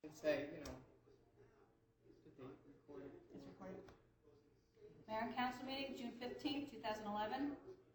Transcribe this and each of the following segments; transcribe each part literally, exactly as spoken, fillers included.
and say, you know, the date recorded. It's recorded. Mayor and Council meeting, June fifteenth, two thousand eleven.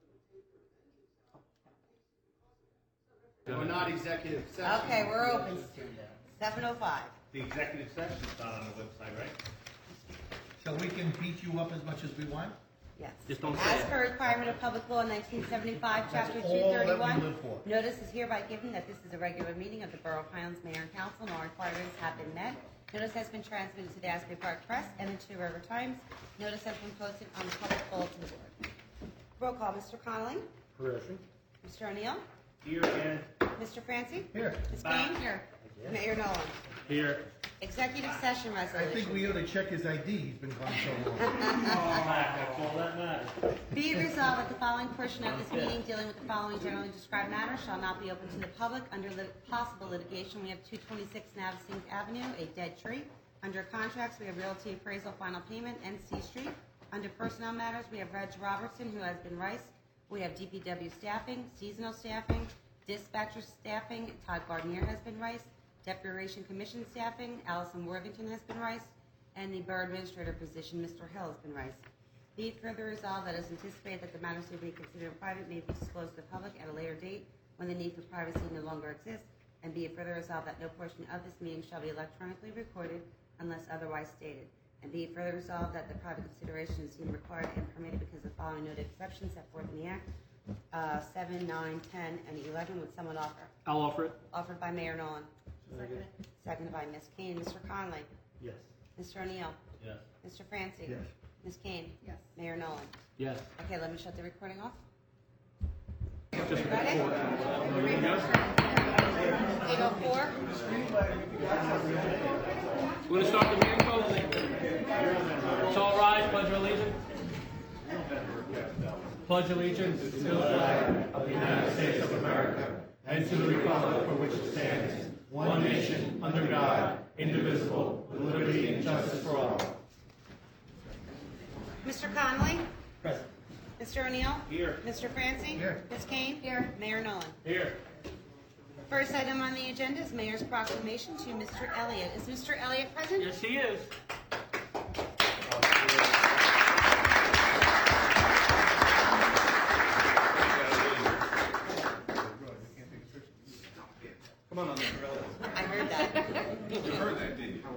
We're not executive session. Okay, we're open. seven oh five. The executive session's not on the website, right? So we can beat you up as much as we want? Yes. Just don't say As it. per requirement of Public Law nineteen seventy-five, Chapter That's two all that we thirty-one, live for. notice is hereby given that this is a regular meeting of the Borough of Highlands Mayor and Council, and all requirements have been met. Notice has been transmitted to the Asbury Park Press and the Two River Times. Notice has been posted on the public bulletin board. Roll call, Mister Connolly. Present. Mister O'Neill. Here again. Mister Francie. Here. Miz Back. Kane. Here. Mayor Nolan. Here. Executive session I resolution. think we ought to check his I D. He's been gone so long. That's all that matters. Be it resolved that the following portion of this meeting dealing with the following generally described matters shall not be open to the public. Under lit- possible litigation, we have two twenty-six Navasink Avenue, a dead tree. Under contracts, we have realty appraisal final payment and C Street. Under personnel matters, we have Reg Robertson, who has been Rice. We have D P W staffing, seasonal staffing, dispatcher staffing. Todd Gardner has been Rice. Declaration Commission staffing, Allison Worthington has been Rice, and the Borough Administrator position, Mister Hill, has been Rice. Be it further resolved that it is anticipated that the matters to be considered in private may be disclosed to the public at a later date when the need for privacy no longer exists, and be it further resolved that no portion of this meeting shall be electronically recorded unless otherwise stated. And be it further resolved that the private consideration is deemed required and permitted because the following noted exceptions set forth in the Act, uh, seven, nine, ten, and eleven. Would someone offer? I'll offer it. Offered by Mayor Nolan. Second. Seconded by Miz Kane. Mister Conley. Yes. Mister O'Neill. Yes. Mister Francie. Yes. Miz Kane. Yes. Mayor Nolan. Yes. Okay, let me shut the recording off. Just Ready? Here we go. eight oh four. We're going to start the meeting, folks. Let's all rise, pledge allegiance. Pledge allegiance to the flag of the United States of America and to the republic for which it stands, one nation, under God, indivisible, with liberty and justice for all. Mister Conley. Present. Mister O'Neill. Here. Mister Francie. Here. Miz Kane. Here. Mayor Nolan. Here. First item on the agenda is Mayor's proclamation to Mister Elliott. Is Mister Elliott present? Yes, he is. Come on, Mister Elliott. I heard that. You heard that, didn't you?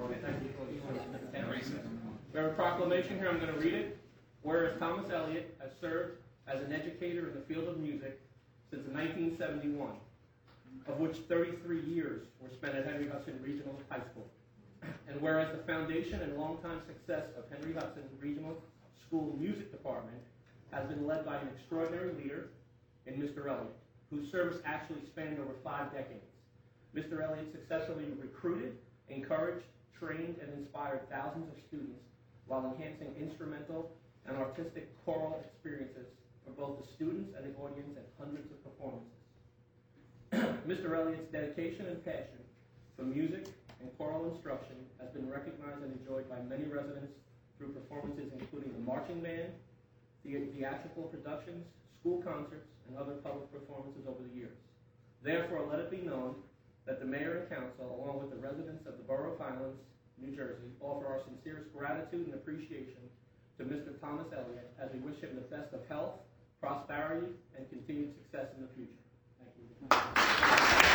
We have a proclamation here. I'm going to read it. Whereas Thomas Elliott has served as an educator in the field of music since nineteen seventy-one, of which thirty-three years were spent at Henry Hudson Regional High School. And whereas the foundation and longtime success of Henry Hudson Regional School Music Department has been led by an extraordinary leader in Mister Elliott, whose service actually spanned over five decades. Mister Elliott successfully recruited, encouraged, trained, and inspired thousands of students while enhancing instrumental and artistic choral experiences for both the students and the audience at hundreds of performances. Mister Elliott's dedication and passion for music and choral instruction has been recognized and enjoyed by many residents through performances including the marching band, the theatrical productions, school concerts, and other public performances over the years. Therefore, let it be known that the Mayor and Council, along with the residents of the Borough of Highlands, New Jersey, offer our sincerest gratitude and appreciation to Mister Thomas Elliott as we wish him the best of health, prosperity, and continued success in the future. Thank you.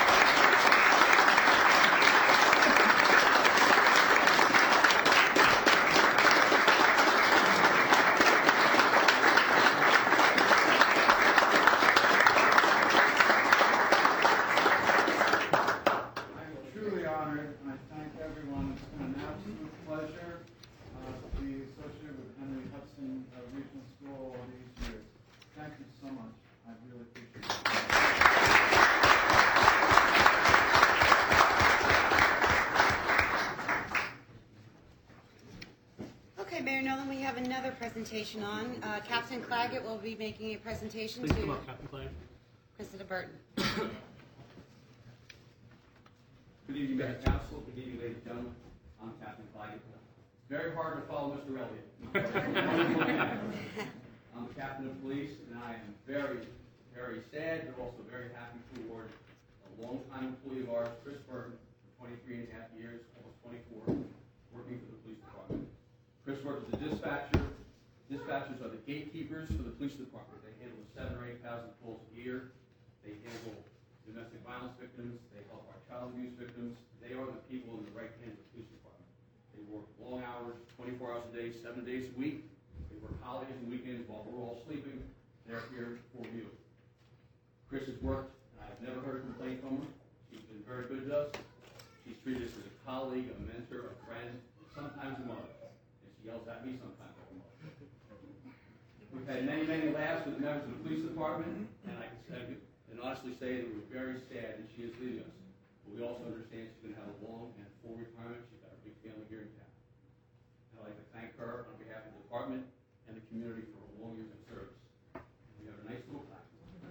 Truly honored, and I thank everyone. It's been an absolute pleasure uh, to be associated with Henry Hudson uh, Regional School all these years. Thank you so much. I really appreciate it. Okay, Mayor Nolan, we have another presentation on. Uh, Captain Claggett will be making a presentation Please to come up, Captain Clay. President Burton. Good evening, Mayor and Council. Good evening, ladies and gentlemen. I'm Captain Claggett. It's very hard to follow Mister Elliott. I'm the captain of police, and I am very, very sad, but also very happy to award a longtime employee of ours, Chris Burton, for twenty-three and a half years, worked as a dispatcher. Dispatchers are the gatekeepers for the police department. They handle seven or eight thousand calls a year. They handle domestic violence victims. They help our child abuse victims. They are the people in the right hand of the police department. They work long hours, twenty-four hours a day, seven days a week. They work holidays and weekends while we're all sleeping. They're here for you. Chris has worked, and I've never heard a complaint from her. She's been very good to us. She's treated us as a colleague, a mentor, a friend, and sometimes a mother. And she yells at me sometimes like a mother. We've had many, many laughs with members of the police department, and I can say, and honestly say that we're very sad that she is leaving us. But we also understand she's going to have a long and full retirement. She's got a big family here in town. I'd like to thank her on behalf of the department and the community for her long years of service. We have a nice little plaque.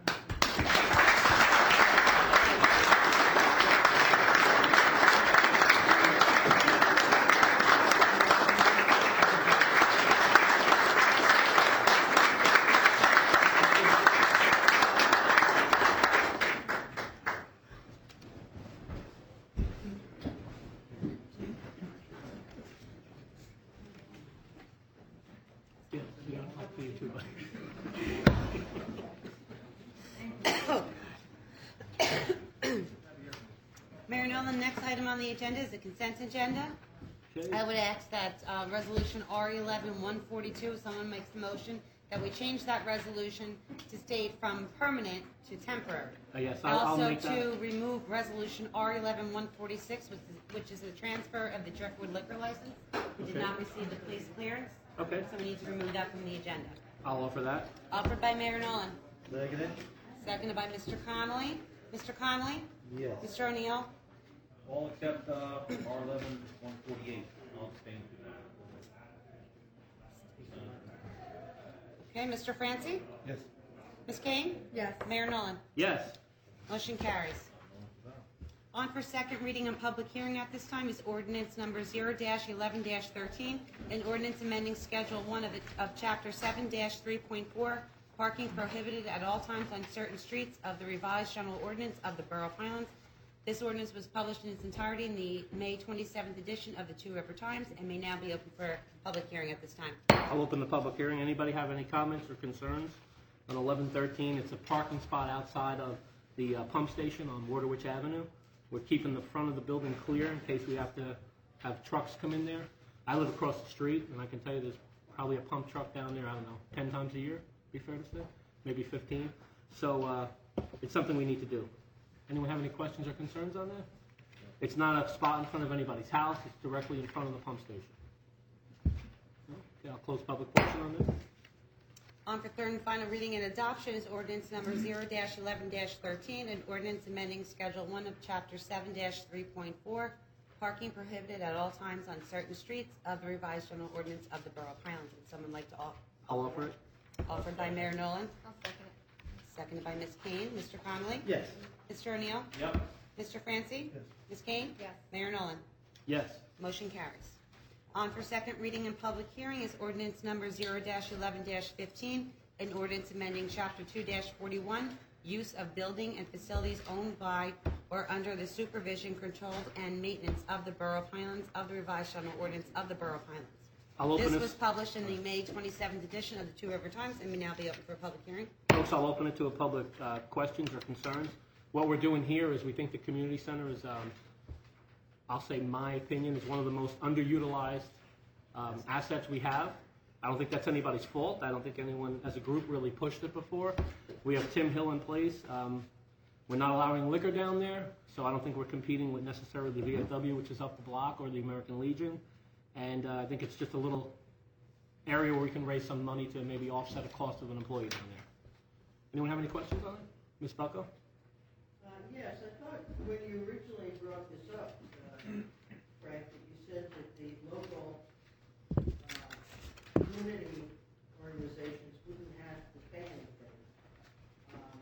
Mayor Nolan, the next item on the agenda is the consent agenda. Okay. I would ask that uh, Resolution R eleven one forty-two, if someone makes the motion, that we change that resolution to state from permanent to temporary. Uh, yes, I'll, I'll Also make that. to remove Resolution R eleven one forty-six, which is, which is the transfer of the Driftwood liquor license. We did Okay. not receive the police clearance, Okay, so we need to remove that from the agenda. I'll offer that. Offered by Mayor Nolan. Seconded? Seconded by Mister Connolly. Mister Connolly? Yes. Mister O'Neill? All except uh, R eleven one forty-eight. I'll abstain to that. Okay, Mister Francie? Yes. Miz Kane? Yes. Mayor Nolan? Yes. Motion carries. On for second reading and public hearing at this time is ordinance number zero eleven thirteen, an ordinance amending Schedule one of, it, of Chapter seven three point four, parking prohibited at all times on certain streets of the revised general ordinance of the Borough of Highlands. This ordinance was published in its entirety in the May twenty-seventh edition of the Two River Times and may now be open for public hearing at this time. I'll open the public hearing. Anybody have any comments or concerns on eleven thirteen? It's a parking spot outside of the uh, pump station on Waterwich Avenue. We're keeping the front of the building clear in case we have to have trucks come in there. I live across the street, and I can tell you there's probably a pump truck down there, I don't know, ten times a year, be fair to say? Maybe fifteen. So uh, it's something we need to do. Anyone have any questions or concerns on that? It's not a spot in front of anybody's house. It's directly in front of the pump station. Okay, I'll close public portion on this. On for third and final reading and adoption is ordinance number zero eleven thirteen, an ordinance amending Schedule one of Chapter seven three point four, parking prohibited at all times on certain streets of the revised general ordinance of the Borough of Highlands. Would someone like to offer? I'll offer it. Offered by Mayor Nolan, I'll second it. seconded by Miz Kane. Mister Connolly? Yes. Mister O'Neill? Yep. Mister Francie? Yes. Miz Kane? Yes. Mayor Nolan? Yes. Motion carries. On for second reading and public hearing is ordinance number zero eleven fifteen, an ordinance amending Chapter two forty-one, use of building and facilities owned by or under the supervision, control, and maintenance of the Borough of Highlands of the revised general ordinance of the Borough of Highlands. I'll open This this. was published in the May twenty-seventh edition of the Two River Times and may now be open for a public hearing. Folks, I'll open it to a public uh, questions or concerns. What we're doing here is we think the community center is, um, I'll say my opinion, is one of the most underutilized um, assets we have. I don't think that's anybody's fault. I don't think anyone as a group really pushed it before. We have Tim Hill in place. Um, we're not allowing liquor down there, so I don't think we're competing with necessarily the V F W, which is up the block, or the American Legion. And uh, I think it's just a little area where we can raise some money to maybe offset the cost of an employee down there. Anyone have any questions on it? Miz Bucko? Uh, yes, I thought when you originally brought this up, uh, Frank, that you said that the local uh, community organizations wouldn't have to pay anything. Um,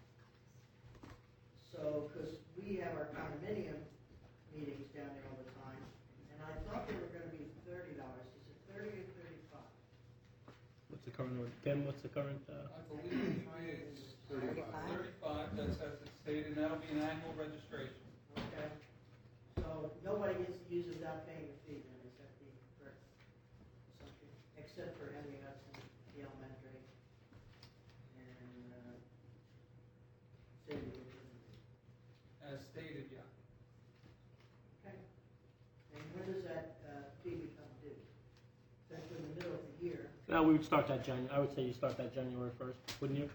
so, because we have our condominium meetings down there all the time, and I thought they were going to be thirty dollars. Is it thirty or thirty-five? What's the current, Tim, what's the current? Uh, I believe it's Thirty-five. thirty-five, that's as it's stated, and that'll be an annual registration. Okay. So nobody gets to use it without paying a fee, then, is that the correct assumption? No, we would start that Jan, I would say you start that January first, wouldn't you?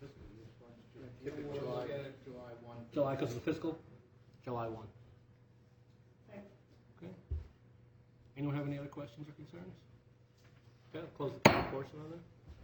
July. July one. July, because of the fiscal? July one. Okay. Okay. Anyone have any other questions or concerns? Okay, I'll close the public portion on that.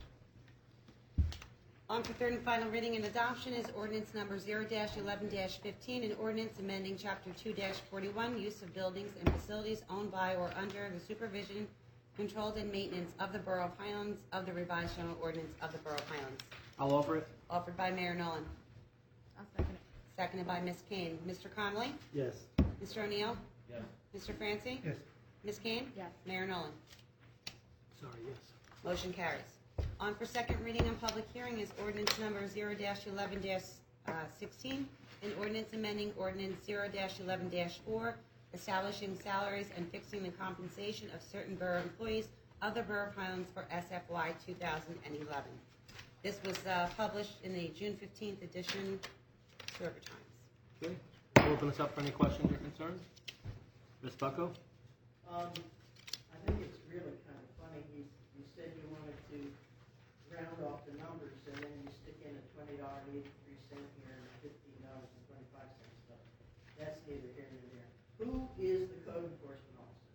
On for third and final reading and adoption is ordinance number zero eleven fifteen, an ordinance amending chapter two forty-one, use of buildings and facilities owned by or under the supervision, controlled and maintenance of the Borough of Highlands of the revised general ordinance of the Borough of Highlands. I'll offer it. Offered by Mayor Nolan. I'll second it. Seconded by Miz Kane. Mister Connolly? Yes. Mister O'Neill? Yes. Mister Francie? Yes. Miz Kane? Yes. Mayor Nolan. Sorry, yes. Motion carries. On for second reading and public hearing is ordinance number zero eleven sixteen, an ordinance amending ordinance zero eleven four, establishing salaries and fixing the compensation of certain borough employees of the Borough of Highlands for S F Y two thousand eleven. This was uh, published in the June fifteenth edition of River Times. Okay. We'll open this up for any questions or concerns. Miz Bucko? Um, I think it's really kind of funny, you, you said you wanted to round off the numbers, and then you stick in a twenty dollars and eighty-three cents here and a fifteen dollars and twenty-five cents stuff. That's neither here nor there. Who is the code enforcement officer?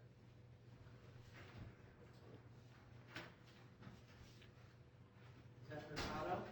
Is that Mercado?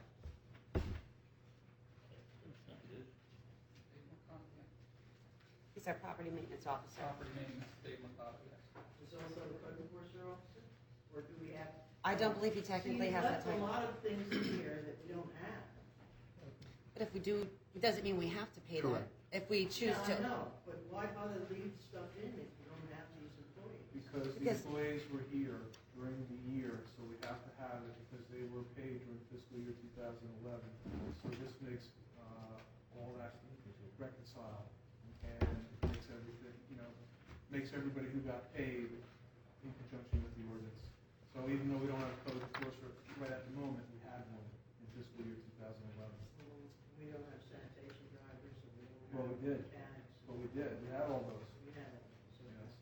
He's our property maintenance officer. Property maintenance, Dave McLeod, yes. Is also the code enforcement officer? Or do we have? I don't believe he technically See, has that left a title. lot of things in here that we don't have. But if we do, it doesn't mean we have to pay that. Correct. If we choose Yeah, I to. know, but why bother leave stuff in if you don't have these employees? Because the Because- employees were here during the year, so we have to have it because they were paid during fiscal year two thousand eleven. So this makes, uh, all that reconcile and makes everything, you know, makes everybody who got paid in conjunction with the ordinance. So even though we don't have a code enforcer right at the moment, we had one in fiscal year two thousand eleven. We don't have sanitation drivers, and we don't Well, have we did. mechanics. But we did, we had all those, We had it. So yes.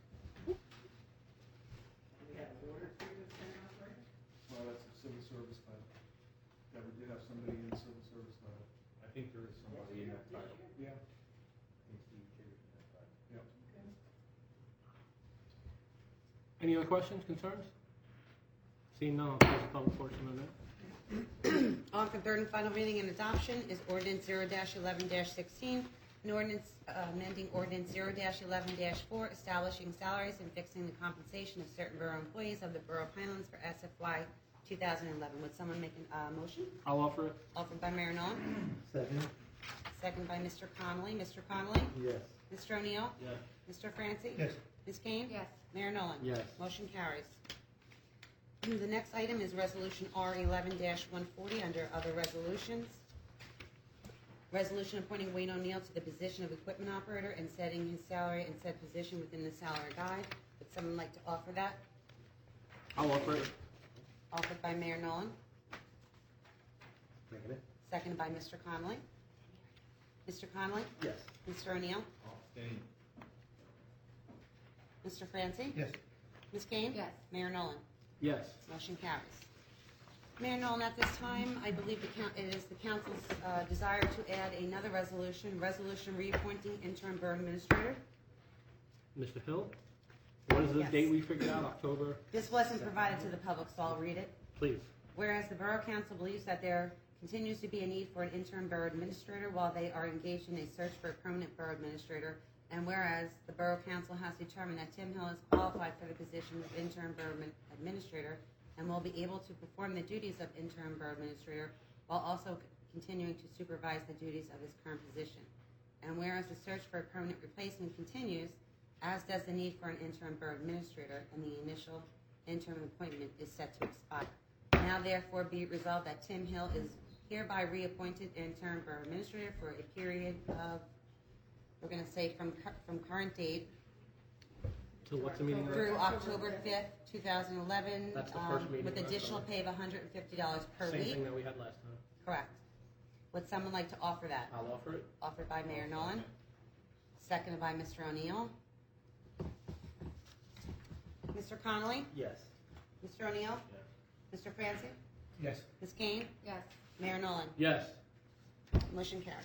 we have a water treatment plant operator? Well, that's a civil service title. Yeah, we did have somebody in civil service title. I think there is somebody in that title. Yeah. I think Steve Chase in that title. Yep. Any other questions, concerns? Seeing none, I'll close the public portion of that. On for third and final reading and adoption is ordinance zero eleven sixteen, an ordinance uh, amending ordinance zero eleven four, establishing salaries and fixing the compensation of certain borough employees of the Borough of Highlands for S F Y two thousand eleven. Would someone make a uh, motion? I'll offer it. Offered by Mayor Nolan. Second. Second by Mister Connolly. Mister Connolly? Yes. Mister O'Neill? Yes. Mister Francie? Yes. Miz Kane? Yes. Mayor Nolan? Yes. Motion carries. The next item is Resolution R eleven one forty under Other Resolutions. Resolution appointing Wayne O'Neill to the position of Equipment Operator and setting his salary and said position within the salary guide. Would someone like to offer that? I'll offer it. Offered by Mayor Nolan. Second it. Seconded by Mister Connolly. Mister Connolly? Yes. Mister O'Neill? I'll abstain. Mister Francie? Yes. Miz Kane? Yes. Mayor Nolan? Yes. Motion carries. Mayor Nolan, at this time, I believe the coun- it is the council's uh, desire to add another resolution, resolution reappointing interim borough administrator. Mister Hill? What is the Yes. date we figured out? October? This wasn't provided to the public, so I'll read it. Please. Whereas the Borough Council believes that there continues to be a need for an interim borough administrator while they are engaged in a search for a permanent borough administrator, and whereas the Borough Council has determined that Tim Hill is qualified for the position of interim borough admin- administrator and will be able to perform the duties of interim borough administrator while also c- continuing to supervise the duties of his current position. And whereas the search for a permanent replacement continues, as does the need for an interim borough administrator, and the initial interim appointment is set to expire. Now therefore be it resolved that Tim Hill is hereby reappointed interim borough administrator for a period of, we're going to say from cur- from current date So what's the meeting? through October fifth, two thousand eleven, That's the first um, meeting with in additional October. pay of one hundred fifty dollars per Same week. thing that we had last time. Correct. Would someone like to offer that? I'll offer it. Offered by Mayor Nolan. Seconded by Mister O'Neill. Mister Connolly? Yes. Mister O'Neill? Yes. Mister Francie? Yes. Miz Kane? Yes. Mayor Nolan? Yes. Motion carries.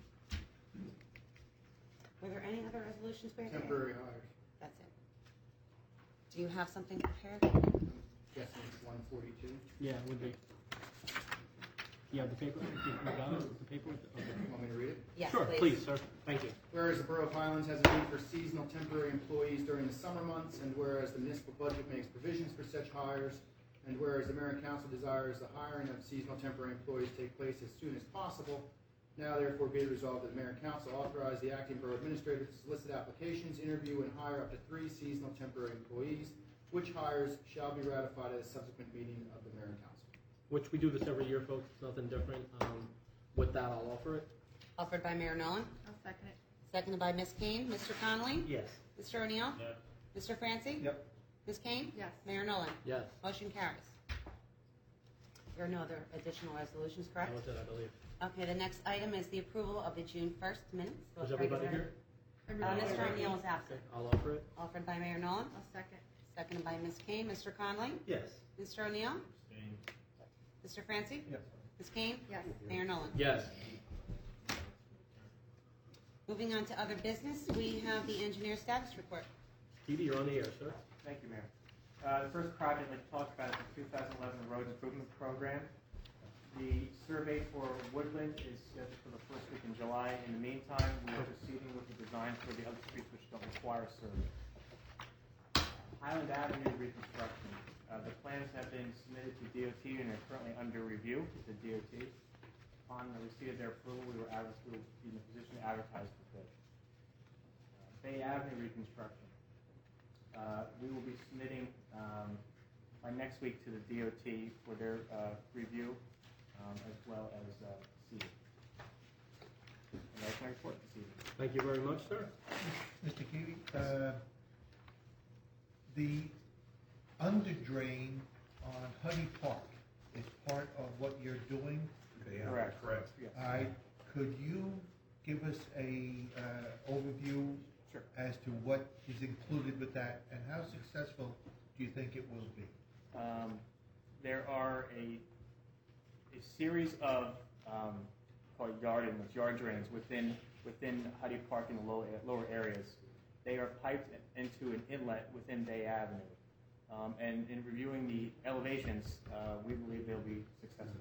Were there any other resolutions, Mayor? Dan? Temporary hires. That's it. Do you have something prepared? Guessing it's one forty-two. Yeah, it would be. You have the paper? You got it? The paper? Okay. Want me to read it? Yes, Sure, please, sir. Thank you. Whereas the Borough of Highlands has a need for seasonal temporary employees during the summer months, and whereas the municipal budget makes provisions for such hires, and whereas the mayor and council desires the hiring of seasonal temporary employees take place as soon as possible, now therefore be it resolved that the mayor and council authorize the acting borough administrator to solicit applications, interview, and hire up to three seasonal temporary employees, which hires shall be ratified at a subsequent meeting of the mayor and council. Which we do this every year, folks. It's nothing different. Um, with that, I'll offer it. Offered by Mayor Nolan. I'll second it. Seconded by Miz Kane. Mister Connolly? Yes. Mister O'Neill? Yes. Mister Francie? Yep. Miz Kane? Yes. Mayor Nolan? Yes. Motion carries. There are no other additional resolutions, That correct? was it, I believe. Okay, the next item is the approval of the June first minutes. Was everybody here? Uh, Mister O'Neill is absent. I'll offer it. Offered by Mayor Nolan. I'll second. Seconded by Miz Kane. Mister Connolly? Yes. Mister O'Neill? Abstain. Mister Francie? Yes. Miz Kane? Yes. Mayor Nolan? Yes. Moving on to other business, we have the engineer status report. Stevie, you're on the air, sir. Thank you, Mayor. Uh, the first project I'd like to talk about is the two thousand eleven Road Improvement Program. The survey for Woodland is scheduled for the first week in July. In the meantime, we are proceeding with the design for the other streets which don't require survey. Highland Avenue reconstruction. Uh, the plans have been submitted to D O T and are currently under review with the D O T. Upon the receipt of their approval, we were, adver- we will be in a position to advertise for bid. Uh, Bay Avenue reconstruction. Uh, we will be submitting um, by next week to the D O T for their uh, review, um, as well as uh, seeding. And that's my report this evening. Thank you very much, sir. Mister Kiwi, uh, the under drain on Honey Park is part of what you're doing. Correct. Correct. Yes. I, could you give us a uh, overview Sure. as to what is included with that, and how successful do you think it will be? Um, there are a a series of um, called yard inlets, yard drains within within Huddy Park in the lower lower areas. They are piped into an inlet within Bay Avenue. Um, and in reviewing the elevations, uh, we believe they'll be successful.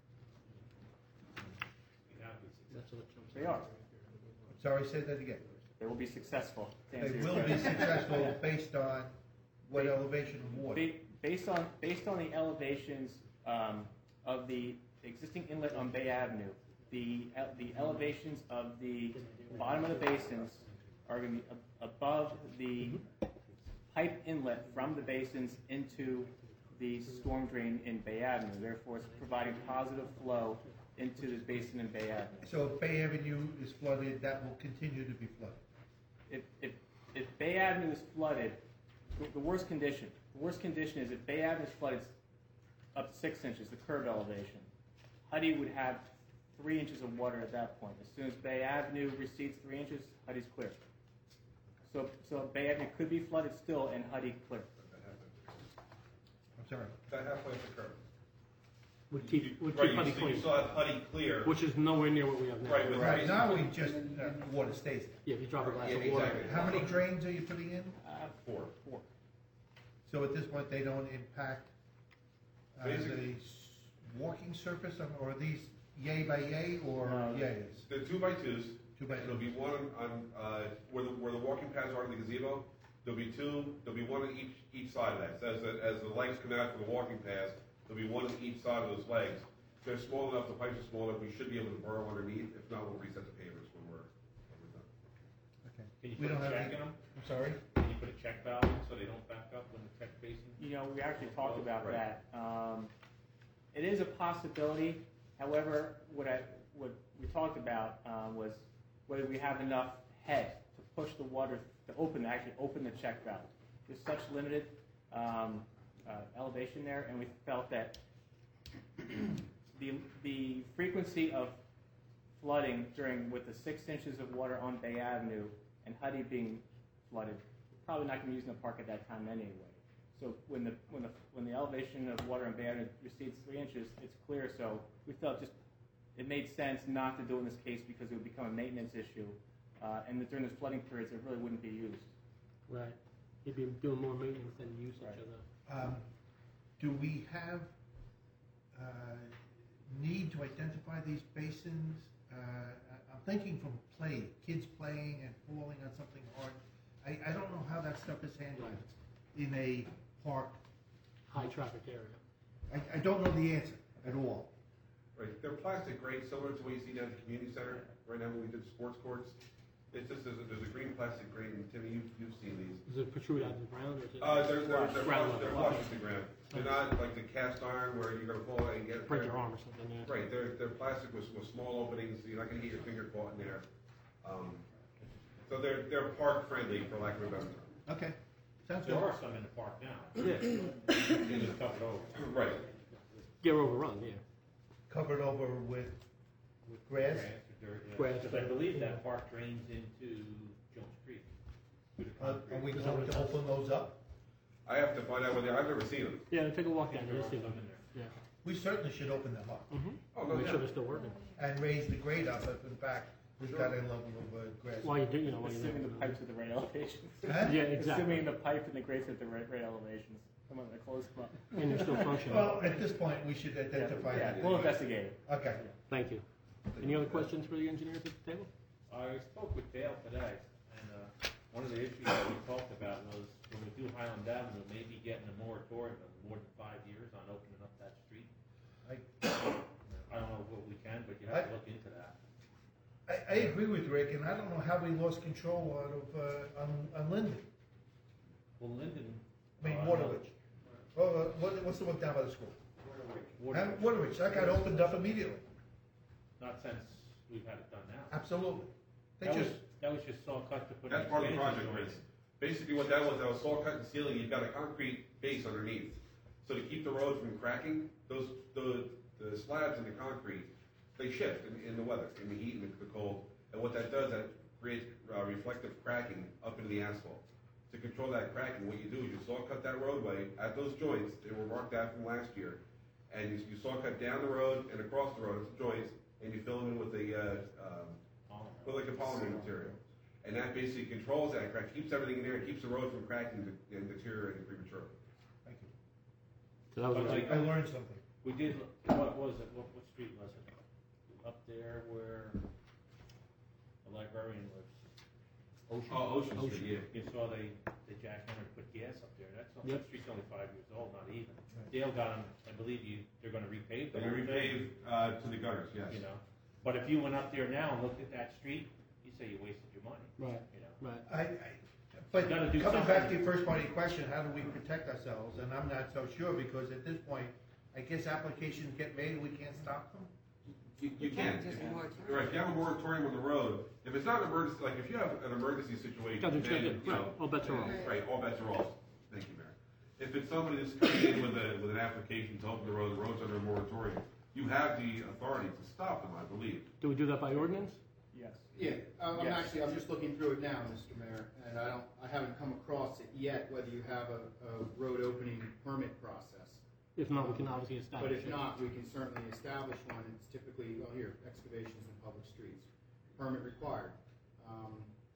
That's what it They are. I'm sorry, say that again. They will be successful. to answer They your will be question. successful based on what elevation of water? Ba- Based on, based on the elevations um, of the existing inlet on Bay Avenue, the, el- the elevations of the bottom of the basins are going to be ab- above the pipe inlet from the basins into the storm drain in Bay Avenue. Therefore, it's providing positive flow into the basin in Bay Avenue. So if Bay Avenue is flooded, that will continue to be flooded? If, if, if Bay Avenue is flooded, the- the worst condition, the worst condition is if Bay Avenue is flooded up to six inches, the curb elevation, Huddy would have three inches of water at that point. As soon as Bay Avenue recedes three inches, Huddy's clear. So, so Bay Avenue could be flooded still and Huddy clear. I'm sorry. That halfway up the curb. Would keep, would Right, keep you Huddy still, you clean, still have Huddy clear. which is nowhere near what we have now. Right, with- Right, now we just, uh, water stays there. Yeah, if you drop a glass Yeah, of water. exactly. How many drains are you putting in? Uh, Four. four. So at this point, they don't impact uh, the Basically- s- walking surface, on- or are these yay by yay or No. yays? The two by twos. Two by There'll two. be one on, uh, where the, where the walking paths are in the gazebo. There'll be two, there'll be one on each, each side of that. So as the, as the legs come out from the walking paths, there'll be one on each side of those legs. They're small enough, the pipes are small enough, we should be able to burrow underneath. If not, we'll reset the pavers when we're, when we're done. Okay. Can you We put don't a have check any- in them? I'm sorry? Can you put a check valve in so they don't back up when the check basin? You know, we actually talked about Right. that. Um, it is a possibility. However, what I what we talked about uh, was whether we have enough head to push the water to open actually open the check valve. There's such limited um, uh, elevation there, and we felt that the the frequency of flooding during with the six inches of water on Bay Avenue and Huddy being flooded, we're probably not going to be using the park at that time anyway. So when the, when the, when the elevation of water in Banner recedes three inches, it's clear, so we felt just, it made sense not to do in this case because it would become a maintenance issue. Uh, and that during those flooding periods, it really wouldn't be used. Right. You'd be doing more maintenance than usage Right. of the. Um, do we have, uh, need to identify these basins? Uh, I- I'm thinking from play, kids playing and falling on something hard. I, I don't know how that stuff is handled in a park. High traffic area. I, I don't know the answer at all. Right, they're plastic grates, similar to what you see down at the community center, right now when we did sports courts. It's just, there's a, there's a green plastic grate, and Timmy, you've, you've seen these. Does it protrude out of the ground or is it? Uh, they're, they're, they're Ground flush, they're level. flush to the ground. They're not like the cast iron where you're gonna fall and get. Break your arm or something, yeah. Right, they're, they're plastic with, with small openings, so you're not gonna get your finger caught in there. Um, so they're, they're park friendly, for lack of a better term. Okay, sounds There good. are some in the park now. Yeah. In the covered over. Right. Get overrun, yeah. Covered over with, with grass? Grass or dirt, yeah. Grass. Because I believe that park drains into Jones Creek. through the Uh, concrete. are we going to open those up? I have to find out whether, I've never seen them. Yeah, take a walk down there, There you'll are see some them. in there. Yeah. We certainly should open them up Mm-hmm. Oh, no Make sure doubt. they're still working. and raise the grade up if in fact we've got a level of uh, grass. While you do, you know, while you're Assuming the there. pipes at the right elevations. Huh? Yeah, exactly. Assuming the pipe and the grates at the right, right elevations. I'm gonna close them up. And they're still functioning. Well, at this point, we should identify Yeah, that. we'll investigate it. Okay. Thank you. Any other questions for the engineers at the table? I spoke with Dale today, and uh, one of the issues that we talked about was when we do Highland Avenue, maybe getting a moratorium of more than five years on opening up that street. I, I don't know what we can, but you have to look into that. I, I agree with Rick, and I don't know how we lost control out of, uh, on, on Linden. Well, Linden. I mean, uh, Waterwich. Oh, uh, what, what's the one down by the school? Waterwich. And Waterwich, that got opened up immediately. Not since we've had it done now. Absolutely. They That was, just, that was just saw cut to put. That's in part of the expansion project, joints. Chris. Basically what that was, that was saw cut and sealing, you've got a concrete base underneath. So to keep the road from cracking, those, the, the slabs in the concrete, they shift in, in the weather, in the heat and the cold. And what that does, that creates uh, reflective cracking up into the asphalt. To control that cracking, what you do is you saw cut that roadway at those joints, they were marked out from last year. And you, you saw cut down the road and across the road at the joints, and you fill them in with a, uh, um, with like a polymer material. And that basically controls that crack, keeps everything in there, and keeps the road from cracking and deteriorating prematurely. thank you. So that was But like, like, I learned something. we did, what was it, what, what street was it? Up there where the librarian lives. Ocean. Oh, Ocean Street, yeah. You saw they, they jackhammered and put gas up there, that's, Yep. that street's only five years old, not even. Dale got them, I believe you, they're gonna repave the They whole thing. repave, uh, to the gutters, yes. You know, but if you went up there now and looked at that street, you say you wasted your money, right, you know? right. I, I, but You gotta do coming back to something. your first part of your question, how do we protect ourselves? And I'm not so sure, because at this point, I guess applications get made, we can't stop them? You, you can. Just a moratorium. Right, if you have a moratorium on the road, if it's not an emergency, like if you have an emergency situation, Doesn't then, trigger, you know. right, all bets are off. Right, all bets are off. Thank you, Mayor. If it's somebody that's coming in with a, with an application to open the road, the road's under a moratorium, you have the authority to stop them, I believe. Do we do that by ordinance? Yes. Yeah, I'm I'm Yes. actually, I'm just looking through it now, Mister Mayor, and I don't, I haven't come across it yet, whether you have a, a road opening permit process. If not, we can obviously establish But if it. not, we can certainly establish one. It's typically, well, here, excavations in public streets, permit required. Um,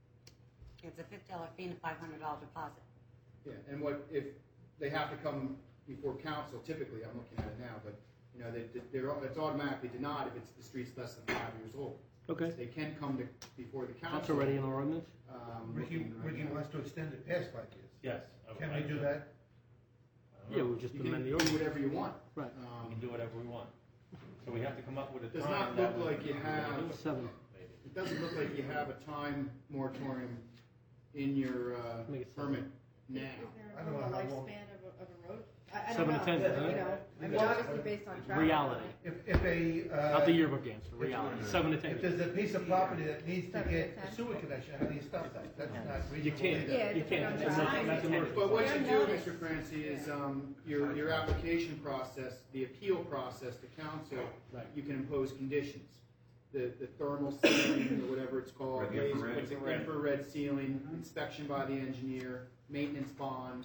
It's a fifty dollar fee and a five hundred dollar deposit. Yeah, and what, if, they have to come before council, typically, I'm looking at it now, but, you know, they, they're, it's automatically denied if it's, the street's less than five years old. Okay, They can come to, before the council. that's already in our ordinance? Um, Ricky, looking right Ricky now. wants to extend it past five years. Yes. I would Can we like do to. that? I don't Yeah, know. we'll just You can amend the do ordinance. whatever you want. Right. We Um, can do whatever we want. So we have to come up with a Does time. not that look we- like you have- Seven. Maybe. It doesn't look like you have a time moratorium in your, uh, Make it seven. permit now. Is I there don't a know normal how long- lifespan of a, of a road? I, I Seven don't to ten, know, isn't you it? know, I mean, Yeah. obviously based on traffic. Reality. If, if a, uh. Not the yearbook answer, reality, seven to ten. If there's a piece of property that needs to Seven to get ten. a sewer connection, how do you stop that? That's not You reasonable. can't, either. Yeah, you it's can't, on that's traffic. not- that's emergency. But what Fair you do, notice. Mister Francie, is, um, your, your application process, the appeal process to council, Right. you can impose conditions. The, the thermal sealing, or whatever it's called, Or the infrared. what's it, infrared sealing, inspection by the engineer, maintenance bond.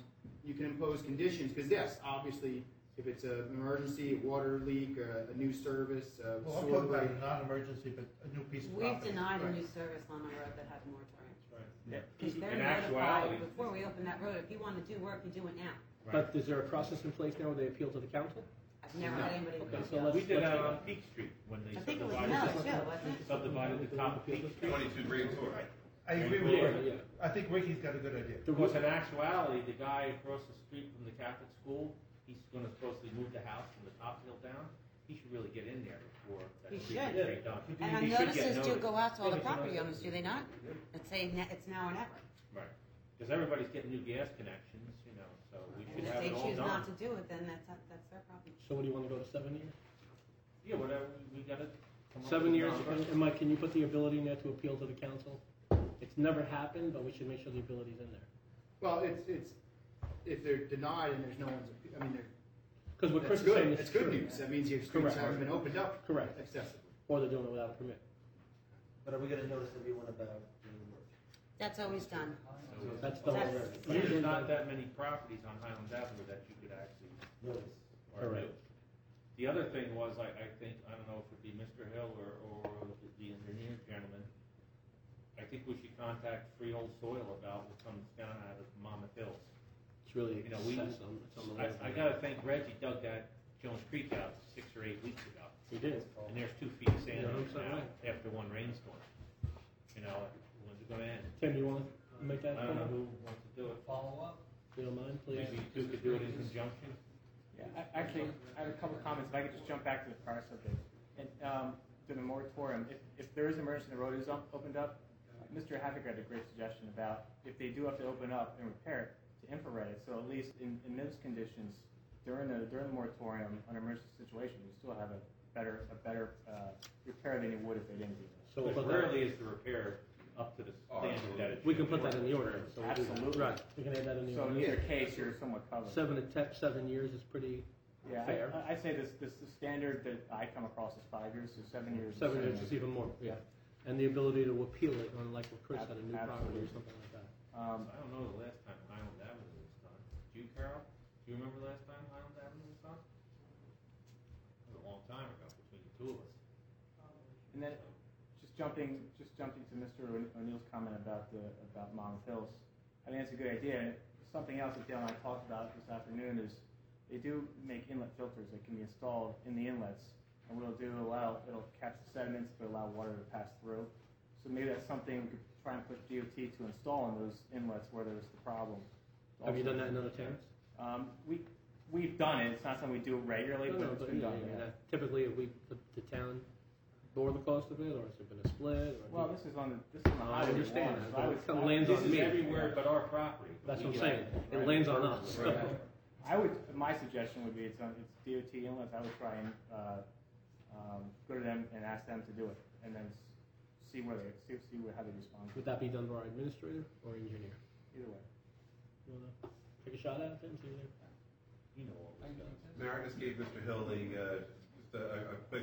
you can impose conditions, because yes, obviously, if it's an emergency, a water leak, a, a new service, a Well, I'm sewer talking about leak. a non-emergency, but a new piece of We've property. denied a Right. new service on a road that has a moratorium. Yeah. Because they're In notified actuality, before we open that road, if you want to do work, you do it now. But is there a process in place now where they appeal to the council? I've never had anybody. Okay, so appeal. let's- we did let's that do on that. Peak Street when they I think it was subdivided, Mills the- too, wasn't it? subdivided the top of Peak Street. Twenty-two grand tour. I agree with Yeah, Rick. yeah. I think Ricky's got a good idea. Because in actuality, the guy across the street from the Catholic school, he's gonna supposedly move the house from the top hill down. He should really get in there before that He street should. is done. And our He should get notices do notice. go out to all the Yeah, but you property know- owners, do they not? That say ne- it's now or never. Right, because everybody's getting new gas connections, you know, so we And should if have they it all choose not done. to do it, then that's, that's their problem. So what do you want to go to, seven years? Yeah, whatever, we gotta. come up Seven with a years, number. and and Mike, can you put the ability in there to appeal to the council? It's never happened, but we should make sure the ability's in there. Well, it's, it's, if they're denied and there's no one's, I mean, they're, Because what Chris that's is saying good, is that's good true. news. That means your streets Correct. haven't been opened up Correct. excessively. Or they're doing it without a permit. But are we gonna notice everyone about the work? That's always done. That's the That's- whole. But there's not that many properties on Highland Avenue that you could actually Notice. or do. Correct. The other thing was, I, I think, I don't know if it'd be Mister Hill or, or the engineer gentleman, I think we should contact Freehold Soil about what comes down out of Monmouth Hills. It's really, You know, we, excess on- it's on the I, list. I gotta think Reggie dug that Jones Creek out six or eight weeks ago. He did. And there's two feet of sand Yeah, in I'm it sorry. now after one rainstorm. You know, when's it gonna end? Tim, you want to make that I don't know call? who wants to do it. Follow up? If you don't mind, please. Maybe you two could do it in conjunction. Yeah, I- actually, I have a couple of comments, if I could just jump back to the prior subject. And, um, to the moratorium, if, if there is emergency and the road is op- opened up, Mister Havoc had a great suggestion about if they do have to open up and repair it, to infrared it, so at least in, in those conditions, during the, during the moratorium, on an emergency situation, you still have a better, a better, uh, repair than you would if they didn't do that. So we'll But put that- rarely is the repair up to the Oh, standard that it We should can put be. that in the order. So we'll do that. Absolutely. Right, we can add that in the So in order. either case, you're somewhat covered. Seven to te- seven years is pretty Yeah, fair. I, I'd say this, this, the standard that I come across is five years, so seven years. is Seven years is even more, yeah. And the ability to appeal it, on like what Chris had, a new property or Absolutely. something like that. Um, I don't know the last time Highland Avenue was done. Do you, Carol? Do you remember the last time Highland Avenue was done? It was a long time ago between the two of us. And then, just jumping, just jumping to Mister O- O'Neill's comment about the, about Monmouth Hills, I think that's a good idea. And something else that Dale and I talked about this afternoon is they do make inlet filters that can be installed in the inlets. And what it'll do, allow, it'll catch the sediments to allow water to pass through. So maybe that's something we could try and push D O T to install in those inlets where there's the problem. Have you done that in other towns? Um, we, we've done it. It's not something we do regularly, No, but no, it's but been yeah, done, yeah, yeah. that- Typically, have we, the, the town bore the cost of it, or has it been a split? or- Well, this is on the, this is on the I highway. understand water, that, so I but would- it kinda I would- lands This on is me. everywhere but our property. That's what I'm We saying. get It lands on us. Right. I would, my suggestion would be, it's, on- it's D O T inlets, I would try and, uh, um, go to them and ask them to do it, and then s- see where they, see, see how they respond, Would that be done by our administrator or engineer? either way. You wanna take a shot at it, Tim? See what- You know what was done. Mayor, I just gave Mister Hill a, uh, just a, a quick,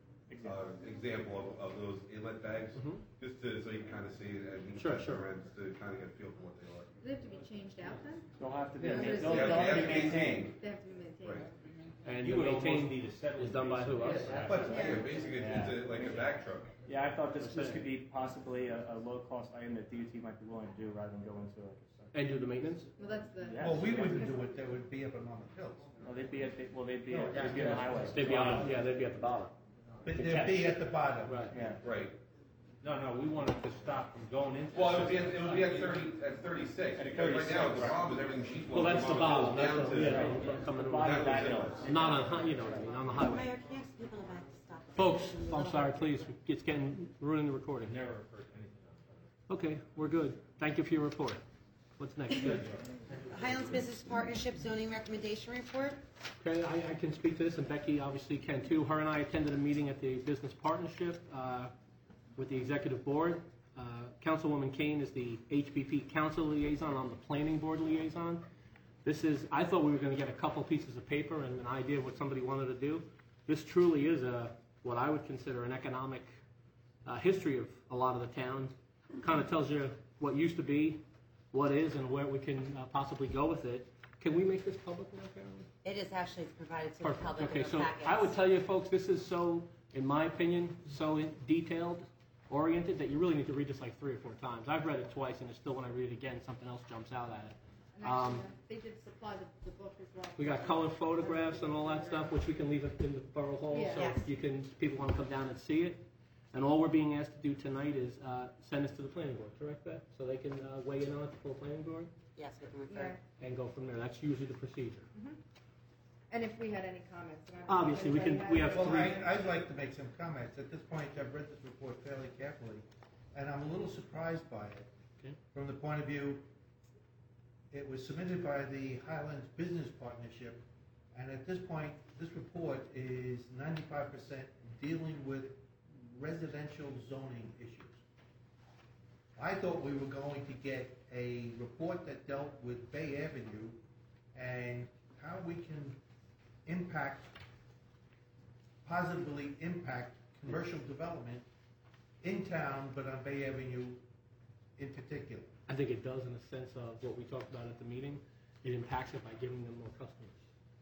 uh, example of, of those inlet bags, Mhm. just to, so you can kind of see it and each Sure, side sure. ends to kind of get a feel for what they are. Do they have to be changed out then? They'll have to be, Yeah, ma- there's- they'll, They have- they'll they have have to to be be maintained. They have to be maintained. Right. And You the would almost maintain need a set of is done by who? Us? Yeah. But, yeah, basically, it's a, like a back truck. Yeah, I thought this, this could be possibly a, a low-cost item that D O T might be willing to do rather than go into it. So. And do the maintenance? Well, that's the. Yeah. Well, we wouldn't do it, that would be up on Monmouth Hills. Well, they'd be at, the- well, they'd be, No, at- they'd be on the highway. They'd be on, yeah, they'd be at the bottom. But they'd be at the bottom. Right. Yeah. Right. No, no, we wanted to stop from going into. Well, it would be, at- it would be at thirty, at thirty-six, At because right now, the thirty-six, problem is everything she's. Well, that's the bottom, that's Down the, to- yeah, coming The over. bottom of that That hill. was Not on, hi- you know what I mean, on the highway. Mayor, can you ask people about to stop? Folks, I'm sorry, please, it's getting, ruining the recording. Never heard anything on Okay, we're good. Thank you for your report. What's next? Good. Highlands Business Partnership zoning recommendation report. Okay, I, I can speak to this, and Becky obviously can too. Her and I attended a meeting at the business partnership uh, with the executive board. Uh, Councilwoman Kane is the H P P council liaison. I'm the planning board liaison. This is, I thought we were going to get a couple pieces of paper and an idea of what somebody wanted to do. This truly is a, what I would consider an economic uh, history of a lot of the town. Kind of tells you what used to be, what is, and where we can uh, possibly go with it. Can we make this public now, Carolyn? It is actually provided to the Perfect. public Okay, in the so packets. I would tell you folks, this is so, in my opinion, so in- detailed, oriented, that you really need to read this like three or four times. I've read it twice, and it's still, when I read it again, something else jumps out at it. And actually, Um, uh, they did supply the, the book as well. We got color photographs and all that stuff, which we can leave it in the borough hall, Yeah. so Yes. if you can, people want to come down and see it. And all we're being asked to do tonight is uh, send this to the planning board, correct, Beth? So they can uh, weigh in on it, the full planning board, Yes, we can Yeah. refer. and go from there. That's usually the procedure. And if we had any comments. and I don't know if Obviously, we anybody can- had we any. have Well, three. I, I'd like to make some comments. At this point, I've read this report fairly carefully, and I'm a little surprised by it. Okay. From the point of view, it was submitted by the Highlands Business Partnership, and at this point, this report is ninety-five percent dealing with residential zoning issues. I thought we were going to get a report that dealt with Bay Avenue and how we can impact, positively impact commercial development in town, but on Bay Avenue in particular. I think it does in the sense of what we talked about at the meeting. It impacts it by giving them more customers.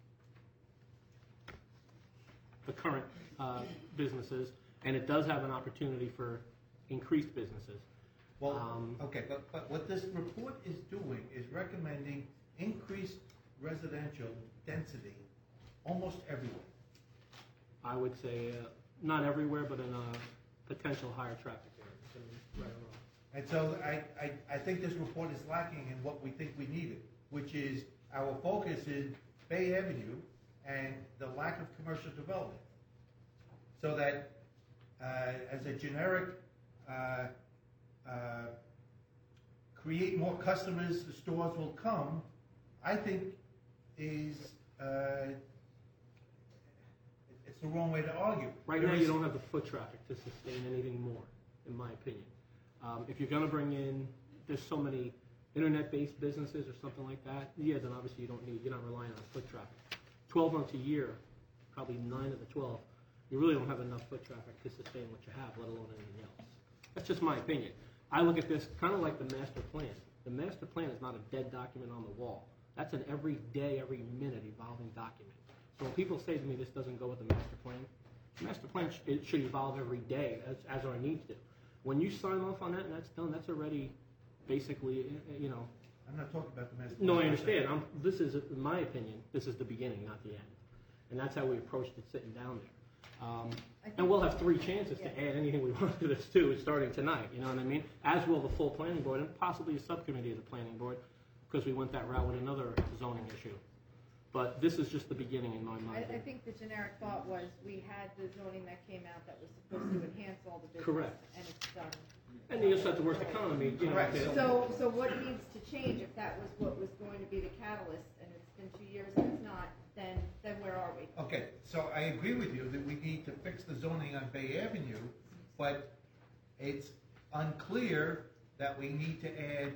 The current uh, businesses, and it does have an opportunity for increased businesses. Well, Um, okay, but, but what this report is doing is recommending increased residential density almost everywhere. I would say uh, not everywhere, but in a potential higher traffic areas. I mean, right or wrong. And so I, I, I think this report is lacking in what we think we needed, which is our focus is Bay Avenue and the lack of commercial development. So that uh, as a generic, uh, uh, create more customers, the stores will come, I think is, uh, it's the wrong way to argue. Right There now, is- you don't have the foot traffic to sustain anything more, in my opinion. Um, if you're going to bring in, there's so many internet-based businesses or something like that, yeah, then obviously you don't need, you're not relying on foot traffic. twelve months a year, probably nine of the twelve, you really don't have enough foot traffic to sustain what you have, let alone anything else. That's just my opinion. I look at this kind of like the master plan. The master plan is not a dead document on the wall. That's an every day, every minute evolving document. So when people say to me this doesn't go with the master plan, the master plan sh- it should evolve every day as, as our needs do. When you sign off on that and that's done, that's already basically, you know. I'm not talking about the master plan. No, I understand. I'm, this is, in my opinion, this is the beginning, not the end. And that's how we approached it sitting down there. Um, and we'll have three chances to add anything we want to this too, starting tonight, you know what I mean? As will the full planning board and possibly a subcommittee of the planning board, because we went that route with another zoning issue. But this is just the beginning in my mind. I, I think the generic thought was we had the zoning that came out that was supposed to enhance all the business. Correct. And it's done. And you also have the worst economy, you know. Right. they- So, so what needs to change if that was what was going to be the catalyst and it's been two years and it's not, then, then where are we? Okay, so I agree with you that we need to fix the zoning on Bay Avenue, but it's unclear that we need to add,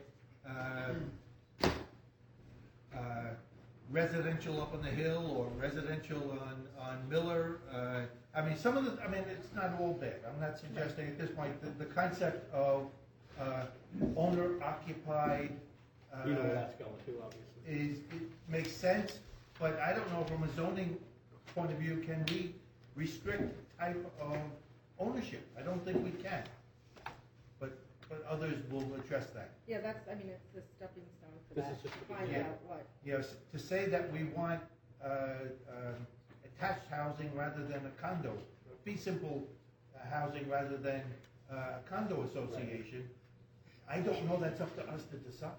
uh, uh, residential up on the hill or residential on, on Miller. Uh, I mean, some of the, I mean, it's not all bad. I'm not suggesting at this point, the, the concept of, uh, owner occupied, uh, You know where that's going too, obviously. is, it makes sense, but I don't know from a zoning point of view, can we restrict the type of ownership? I don't think we can. But, but others will address that. Yeah, that's, I mean, it's the stepping stone for This that, is just to the find beginning. out what. Yes, to say that we want, uh, um, attached housing rather than a condo, fee simple uh, housing rather than uh, a condo association, I don't know, that's up to us to decide.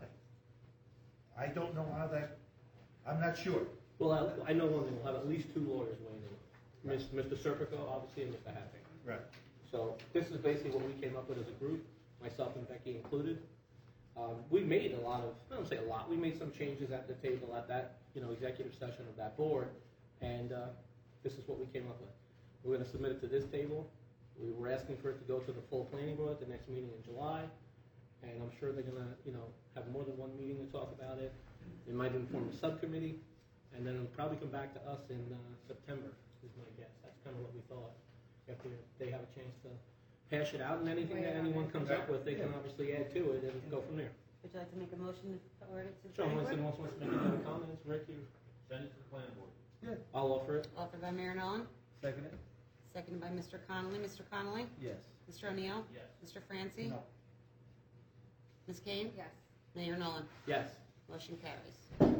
I don't know how that, I'm not sure. Well, I, I know one thing, we'll have at least two lawyers weighing in. Miss- Mister Serpico, obviously, and Mister Happy. Right. So this is basically what we came up with as a group, myself and Becky included. Um, we made a lot of, I don't say a lot, we made some changes at the table at that, you know, executive session of that board, and uh, this is what we came up with. We're going to submit it to this table. We were asking for it to go to the full planning board at the next meeting in July, and I'm sure they're going to, you know, have more than one meeting to talk about it. They might inform a subcommittee, and then it'll probably come back to us in uh, September, is my guess. That's kind of what we thought. After they have a chance to hash it out, and anything that anyone comes up with, they can obviously add to it and go from there. Would you like to make a motion to forward it to the Sean planning Winston board? wants to make any other comments. Rick, you? Send it to the planning board. Yeah. I'll offer it. Offered by Mayor Nolan, Second it? seconded by Mister Connolly. Mister Connolly? Yes. Mister O'Neill? Yes. Mister Francie? No. Miz Kane? Yes. Mayor Nolan? Yes. Motion carries.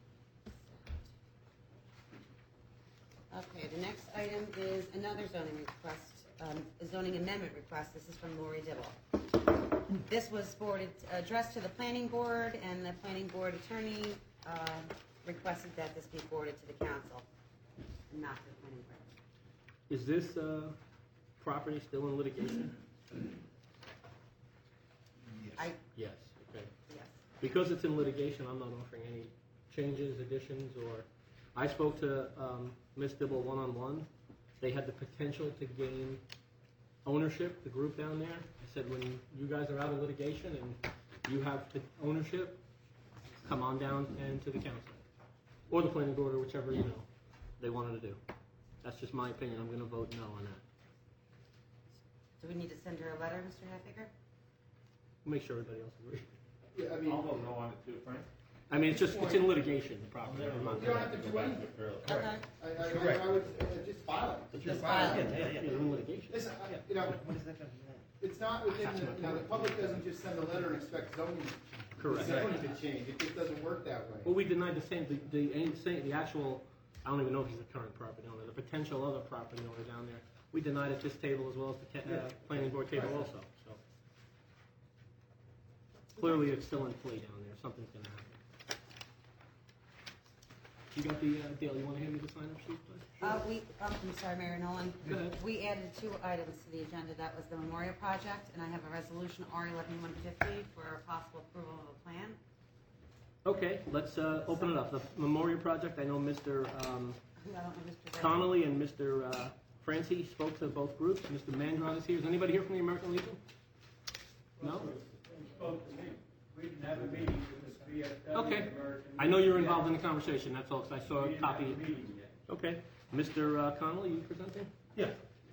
Okay, the next item is another zoning request, um, a zoning amendment request. This is from Lori Dibble. This was forwarded, addressed to the planning board, and the planning board attorney uh, requested that this be forwarded to the council, and not to the planning board. Is this uh, property still in litigation? I, Yes. Okay. yes. Because it's in litigation, I'm not offering any changes, additions, or, I spoke to um, Miz Dibble one-on-one. They had the potential to gain ownership, the group down there. I said, when you guys are out of litigation and you have the ownership, come on down and to the council. Or the planning board, or whichever, you know, they wanted to do. That's just my opinion. I'm going to vote no on that. Do we need to send her a letter, Mister Heffiger? Make sure everybody else agrees. Yeah, I mean, I'll vote no on it too, Frank. I mean, it's just, it's in litigation, the property. I'm not- you don't have to do anything. Okay. I, I, I would uh, just file it. Just file it. Yeah, yeah, Yeah, yeah. in litigation. Listen, I- you know, What is that going to be? it's not within, the you know, the public doesn't just send a letter and expect zoning, Correct. zoning to change. It just doesn't work that way. Well, we denied the same, the, the, ain't saying- the actual, I don't even know if he's the current property owner, the potential other property owner down there. We denied at this table as well as the ca- uh, planning board table also, so. Clearly, it's still in play down there, something's gonna happen. You got the, uh, Dale, you wanna hand me the sign-up sheet, please? Uh, we, um, I'm sorry, Mayor Nolan. Go ahead. We added two items to the agenda. That was the memorial project, and I have a resolution R eleven one fifty for possible approval of a plan. Okay, let's, uh, open it up. The memorial project, I know Mister um, I don't know, Mister Desi. Connolly and Mister uh, Francie spoke to both groups. Mister Mangron is here. Is anybody here from the American Legion? No? We didn't have a meeting with the V F W. Okay. American I know you're Legion. involved in the conversation, that's all, 'cause I saw We a didn't have copy. a meeting yet. Okay. Mister uh, Connolly, you presenting? Yeah.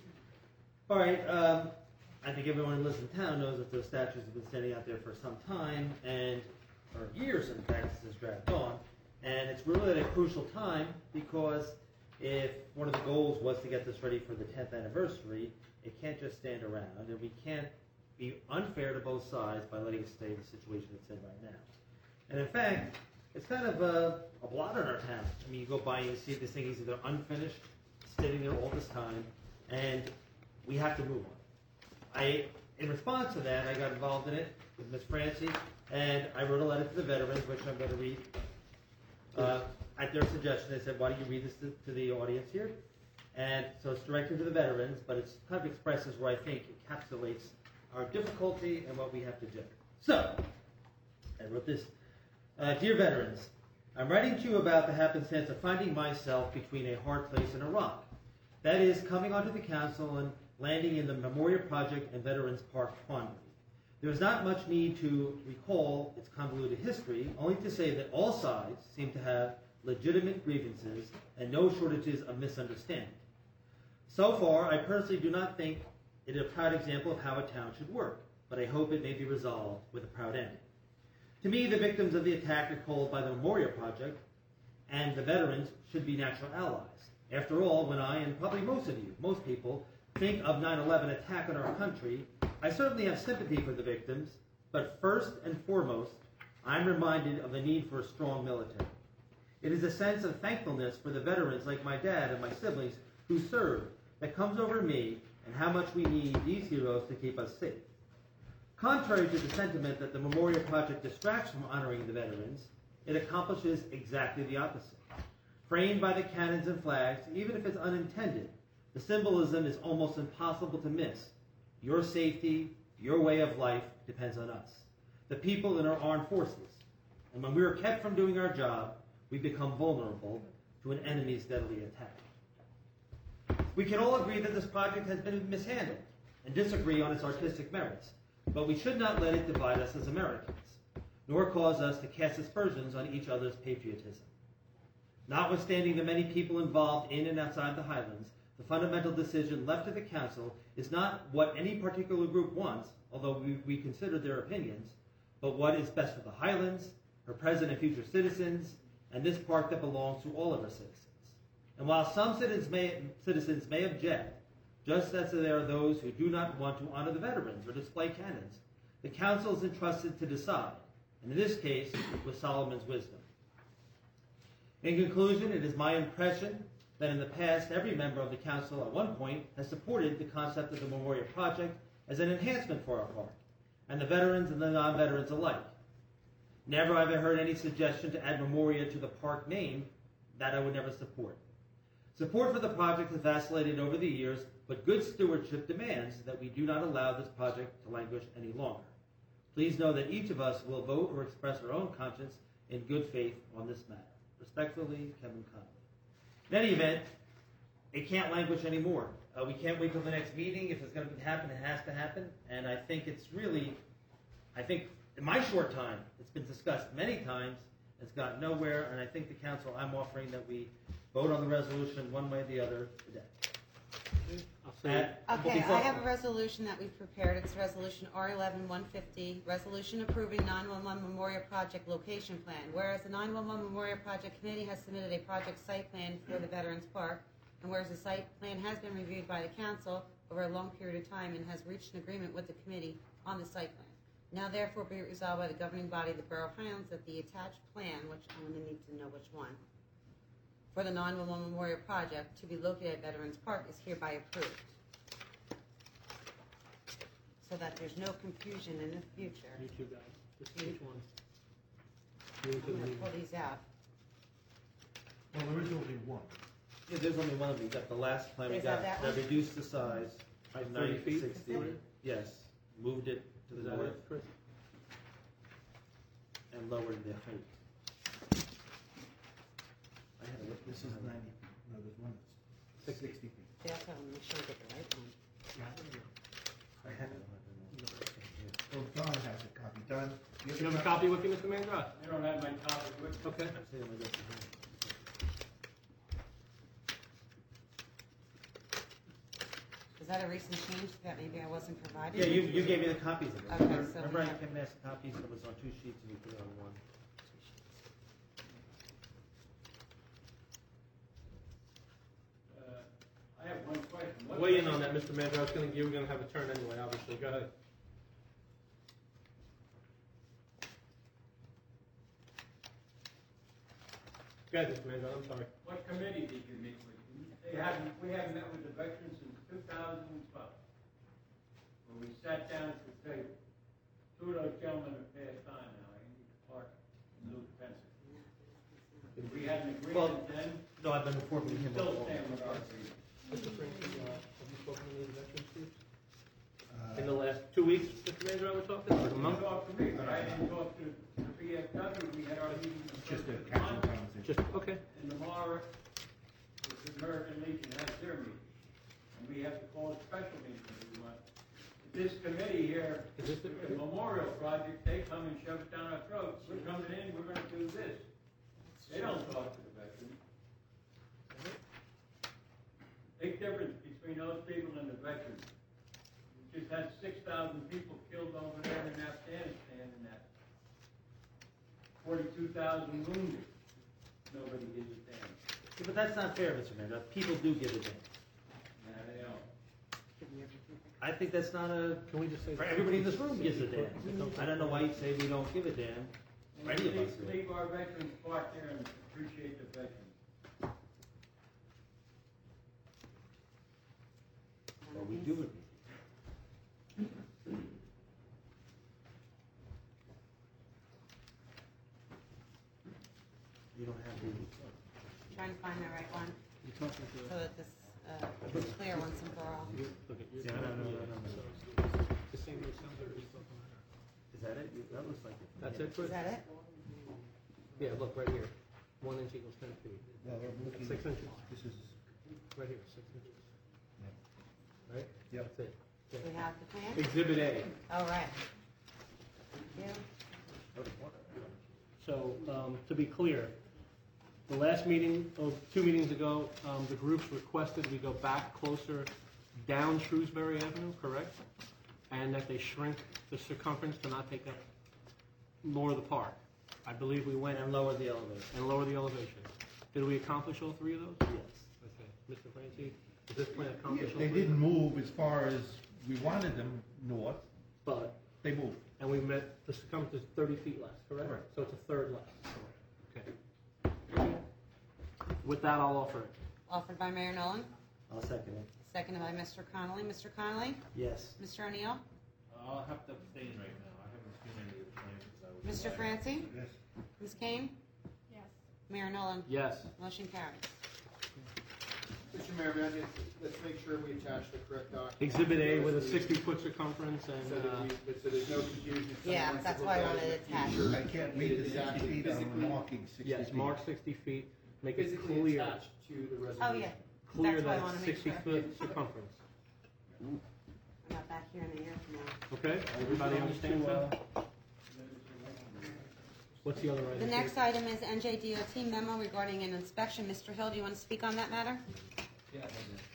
All right, um, I think everyone who lives in town knows that those statues have been standing out there for some time, and, or years in fact, this has dragged on. And it's really at a crucial time, because if one of the goals was to get this ready for the tenth anniversary, it can't just stand around, and we can't be unfair to both sides by letting it stay in the situation it's in right now. And in fact, it's kind of a, a blot on our town. I mean, you go by and you see this thing is either unfinished, sitting there all this time, and we have to move on. I, in response to that, I got involved in it with Miz Francie, and I wrote a letter to the veterans, which I'm going to read. Uh, at their suggestion, they said, why don't you read this to, to the audience here? And so it's directed to the veterans, but it kind of expresses what I think encapsulates our difficulty and what we have to do. So, I wrote this. Uh, Dear veterans, I'm writing to you about the happenstance of finding myself between a hard place and a rock. That is, coming onto the council and landing in the Memorial Project and Veterans Park quandary. There's not much need to recall its convoluted history, only to say that all sides seem to have legitimate grievances and no shortages of misunderstanding. So far, I personally do not think it is a proud example of how a town should work, but I hope it may be resolved with a proud ending. To me, the victims of the attack recalled by the Memorial Project and the veterans should be natural allies. After all, when I, and probably most of you, most people, think of nine eleven attack on our country, I certainly have sympathy for the victims, but first and foremost, I'm reminded of the need for a strong military. It is a sense of thankfulness for the veterans like my dad and my siblings who served that comes over me, and how much we need these heroes to keep us safe. Contrary to the sentiment that the Memorial Project distracts from honoring the veterans, it accomplishes exactly the opposite. Framed by the cannons and flags, even if it's unintended, the symbolism is almost impossible to miss. Your safety, your way of life depends on us, the people in our armed forces. And when we are kept from doing our job, we become vulnerable to an enemy's deadly attack. We can all agree that this project has been mishandled and disagree on its artistic merits, but we should not let it divide us as Americans, nor cause us to cast aspersions on each other's patriotism. Notwithstanding the many people involved in and outside the Highlands, the fundamental decision left to the Council is not what any particular group wants, although we, we consider their opinions, but what is best for the Highlands, her present and future citizens, and this park that belongs to all of our citizens. And while some citizens may, citizens may object, just as there are those who do not want to honor the veterans or display cannons, the council is entrusted to decide, and in this case, with Solomon's wisdom. In conclusion, it is my impression that in the past, every member of the council at one point has supported the concept of the Memorial Project as an enhancement for our park, and the veterans and the non-veterans alike. Never have I heard any suggestion to add Memoria to the park name that I would never support. Support for the project has vacillated over the years, but good stewardship demands that we do not allow this project to languish any longer. Please know that each of us will vote or express our own conscience in good faith on this matter. Respectfully, Kevin Connolly. In any event, it can't languish anymore. Uh, we can't wait till the next meeting. If it's going to happen, it has to happen. And I think it's really, I think in my short time, it's been discussed many times. It's gotten nowhere. And I think the council, I'm offering that we vote on the resolution one way or the other today. At, Okay, I have a resolution that we've prepared. It's Resolution R eleven one fifty, Resolution approving nine one one Memorial Project location plan. Whereas the nine one one Memorial Project Committee has submitted a project site plan for the Veterans Park, and whereas the site plan has been reviewed by the council over a long period of time and has reached an agreement with the committee on the site plan. Now therefore be it resolved by the governing body of the Borough of Highlands that the attached plan, which I'm going to need to know which one, for the nine one one Memorial Project to be located at Veterans Park is hereby approved. So that there's no confusion in the future. You two guys. Just which one? You I'm into the going to meeting. pull these out. Well, there is only one. Yeah, there's only one of them. We got the last plan we Is that got that that one? reduced the size By from thirty ninety to feet? sixty. Is it? Yes, moved it to Is the that north it, Chris? and lowered the height. I had a look. This is ninety, no, there's one that's sixty feet. Yeah, that's why I want to make sure we get the right one. I have it. Oh, Don has a copy. Don, do You have a copy with you, Mister Mandra? I don't have my copy with me. Okay. See, I got the- Is that a recent change that maybe I wasn't provided? Yeah, you, you gave me the copies of it. Okay, Remember, so remember we I have- came and asked copies, and it was on two sheets, and you put it on one. Uh, I have one question. What- Weigh in on that, Mister Mandra. I was going to, you were going to have a turn anyway, obviously. Go ahead. Go ahead, Mister Mandra. I'm sorry. What committee did you meet with? They haven't, we haven't met with the veterans since two thousand twelve. When we sat down at the table. Two of those gentlemen have passed on now, Andy Clark and Luke Spencer. We had an Well, agreement then, no, I've been informing him. still of all- stand with our agreement. Mister Franklin, uh, have you spoken to any veterans groups? Uh, In the last two weeks, Mister Mandra, we're talking? Or a You month? talked to me, but I didn't talk to the B F W. We had our meeting. the Just a first casual month. conversation. Just, okay. And tomorrow, the American Legion has their meeting. And we have to call a special meeting if we want. This committee here, Is this the- the memorial project, they come and shove it down our throats. We're coming in, we're gonna do this. They don't talk to the veterans. Big difference between those people and the veterans. We just had six thousand people killed over there in Afghanistan and that. Forty-two thousand wounded. Nobody gives a damn. Yeah, but that's not fair, Mister Mandra. People do give a damn. Nah, they don't. I think that's not a. Can we just say? For everybody in this room gives a damn. I don't know why you say we don't give a damn. And Any of leave, us do. leave our veterans park there and appreciate the veterans. Well, we do it. You don't have the. Trying to find the right one, You talking to? so that this, uh, is clear once and for all. You- Look at your. Yeah, no, no, no, no, no. The same way some are spoken. Is that it? You- That looks like it. That's it, Chris? Is that it? Yeah, look, right here. One inch equals ten feet. Well, we're looking- Six inches. This is, Right here, six inches. Right? Yep. That's it. Do we have the plan? Exhibit A. All right. Thank you. So, um, to be clear, the last meeting, oh, two meetings ago, um, the groups requested we go back closer down Shrewsbury Avenue, correct? And that they shrink the circumference to not take up lower the park. I believe we went And lower the elevation. and lower the elevation. Did we accomplish all three of those? Yes. Okay. Mister Franchi, does this plan accomplish all They three? didn't move as far as we wanted them north, But, they moved. and we met, the circumference is thirty feet less, correct? Correct. So it's a third less. Okay. With that, I'll offer it. Offered by Mayor Nolan, I'll second it. seconded by Mister Connolly. Mister Connolly? Yes. Mister O'Neill? I'll have to abstain right now. I haven't seen any of the plans. I was Mister away. Franci? Yes. Miz Kane? Yes. Mayor Nolan? Yes. Motion carries. Mister Mayor, may I just, let's make sure we attach the correct document. Exhibit A with a sixty-foot circumference So and, that uh, we, so there's no confusion. if someone Yeah, wants to that's look why I at wanted in it the attached. future, I can't read it the is sixty actually feet, I'm physically- marking sixty feet. yes, mark sixty feet, make it Physically clear, attached to the resolution. Oh, yeah. clear That's why I that wanna make sixty sure. foot circumference. I'm not back here in the air tomorrow. Okay, everybody understands that? What's the other item? The next item is N J D O T memo regarding an inspection. Mister Hill, do you want to speak on that matter? Yes.